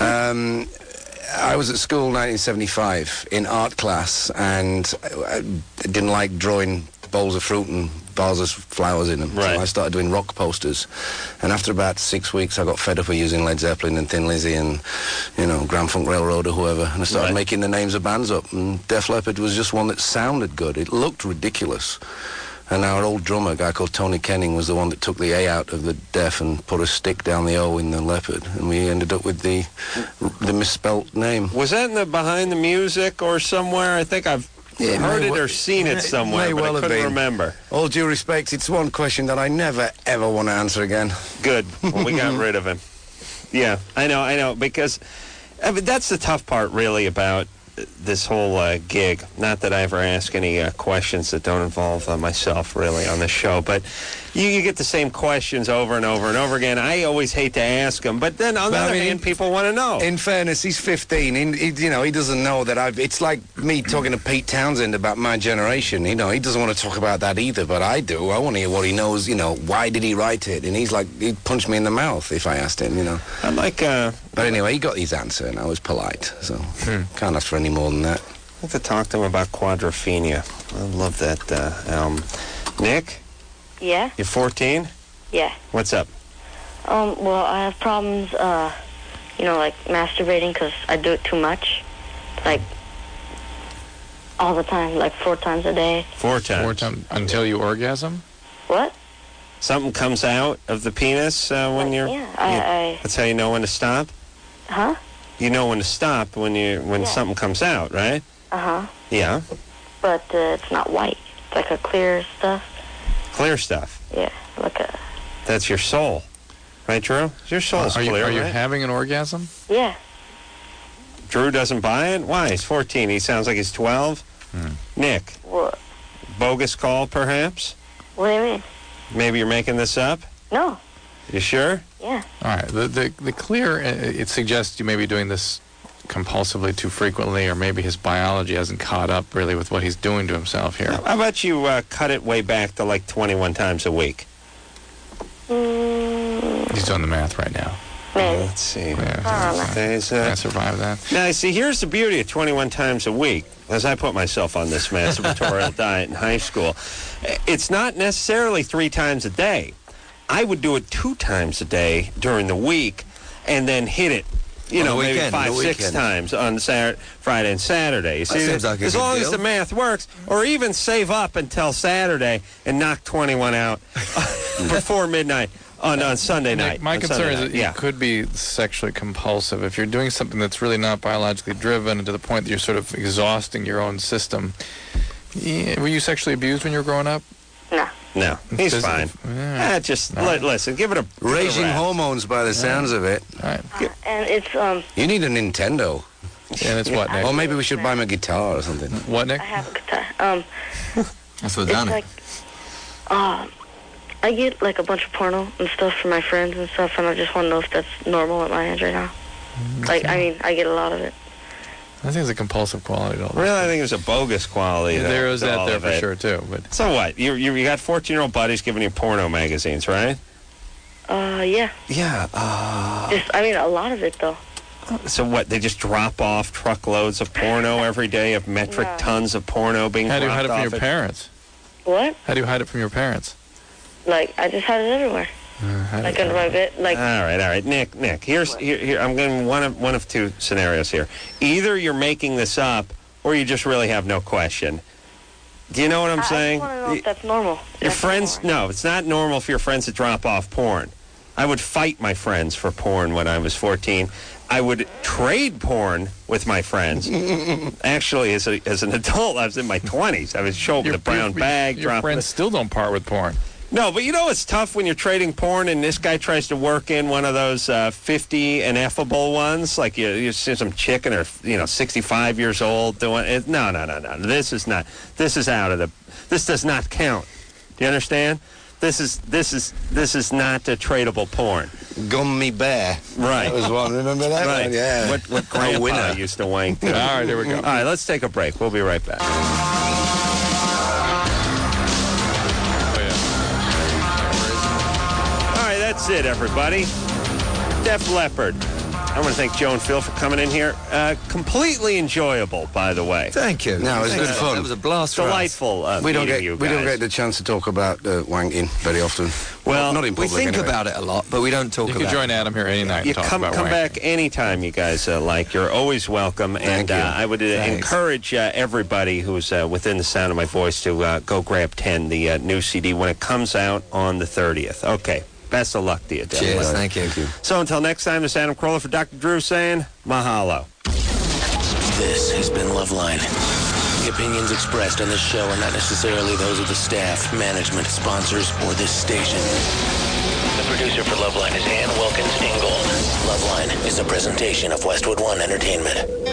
I was at school 1975 in art class, and I didn't like drawing bowls of fruit and bars of flowers in them. Right. So I started doing rock posters. And after about 6 weeks, I got fed up with using Led Zeppelin and Thin Lizzy and, Grand Funk Railroad or whoever. And I started making the names of bands up. And Def Leppard was just one that sounded good. It looked ridiculous. And our old drummer, a guy called Tony Kenning, was the one that took the A out of the Def and put a stick down the O in the Leopard. And we ended up with the misspelt name. Was that in the Behind the Music or somewhere? I think I've heard it or seen it somewhere, but I couldn't remember. All due respect, it's one question that I never, ever want to answer again. Good. Well, we got rid of him. Yeah, I know, because that's the tough part, really, about this whole gig. Not that I ever ask any questions that don't involve myself, really, on the show, but you get the same questions over and over and over again. I always hate to ask them, but then on the other hand, people want to know. In fairness, he's 15. He doesn't know that it's like me talking to Pete Townsend about my generation. He doesn't want to talk about that either, but I do. I want to hear what he knows, why did he write it? And he'd punch me in the mouth if I asked him, I like... But anyway, he got his answer, and I was polite, so can't ask for any more than that. I have to talk to him about Quadrophenia. I love that album. Nick? Yeah? You're 14? Yeah. What's up? Well, I have problems, like masturbating because I do it too much. Like, all the time, like 4 times a day. 4 times? 4 times until you orgasm? What? Something comes out of the penis when you're... Yeah, That's how you know when to stop? Huh? You know when to stop when something comes out, right? Uh-huh. Yeah. But it's not white. It's like a clear stuff. Clear stuff? Yeah, like a... That's your soul. Right, Drew? Your soul's clear, Are you right? having an orgasm? Yeah. Drew doesn't buy it? Why? He's 14. He sounds like he's 12. Nick? What? Bogus call, perhaps? What do you mean? Maybe you're making this up? No. You sure? Yeah. All right. The clear, it suggests you may be doing this compulsively too frequently, or maybe his biology hasn't caught up really with what he's doing to himself here. How about you cut it way back to like 21 times a week? He's doing the math right now. Let's see. Can I survive that? Now, see, here's the beauty of 21 times a week. As I put myself on this masturbatorial diet in high school, it's not necessarily 3 times a day. I would do it 2 times a day during the week and then hit it, maybe 5, 6 times on Friday and Saturday. You see, seems like a as good long deal. as the math works, or even save up until Saturday and knock 21 out before midnight. On Sunday night. My concern is that it could be sexually compulsive. If you're doing something that's really not biologically driven and to the point that you're sort of exhausting your own system. Were you sexually abused when you were growing up? No, he's fine. Listen, give it a... Raging hormones by the sounds of it. All right. And it's, You need a Nintendo. And it's what, Nick? Or maybe we should buy him a guitar or something. What, Nick? I have a guitar. That's what it's done like, I get like a bunch of porno and stuff from my friends and stuff, and I just want to know if that's normal at my age right now. Like, I mean, I get a lot of it. I think it's a compulsive quality to all Really, I think there's a bogus quality. There is that there for it. sure, too. But So what? You got 14-year-old buddies giving you porno magazines, right? Yeah. Yeah. A lot of it, though. So what? They just drop off truckloads of porno every day, of metric tons of porno being how do you dropped hide it from off your parents? What? How do you hide it from your parents? Like, I just had it everywhere. Like under my bed. Like. All right. Nick. Here. I'm going one of 2 scenarios here. Either you're making this up, or you just really have no question. Do you know what I'm saying? I just want to know if that's normal. Your friends? No, it's not normal for your friends to drop off porn. I would fight my friends for porn when I was 14. I would trade porn with my friends. Actually, as an adult, I was in my 20s. I would show up with a brown bag. Your friends still don't part with porn. No, but it's tough when you're trading porn and this guy tries to work in one of those 50 ineffable ones. Like you see some chick and they're 65 years old doing it. No. This is out of the. This does not count. Do you understand? This is not a tradable porn. Gummy Bear. Right. That was one. Remember that right. one? Yeah. What Grandpa used to wank to. All right, here we go. All right, let's take a break. We'll be right back. that's it, everybody. Def Leppard. I want to thank Joe and Phil for coming in here. Completely enjoyable, by the way. Thank you. No, it was good fun. That was a blast for us. Delightful. We don't meeting you get guys. the chance to talk about wanking very often. Well, not in We public. think anyway. about it a lot, but we don't talk You about can join it. Adam here any night You and talk come about wanking. back anytime you guys like. You're always welcome. And Thank you. I would encourage everybody who's within the sound of my voice to go grab 10, the new CD, when it comes out on the 30th. Okay. Best of luck to you, Def Cheers, Leppard. thank you. So until next time, this is Adam Carolla for Dr. Drew saying mahalo. This has been Loveline. The opinions expressed on this show are not necessarily those of the staff, management, sponsors, or this station. The producer for Loveline is Ann Wilkins Ingold. Loveline is a presentation of Westwood One Entertainment.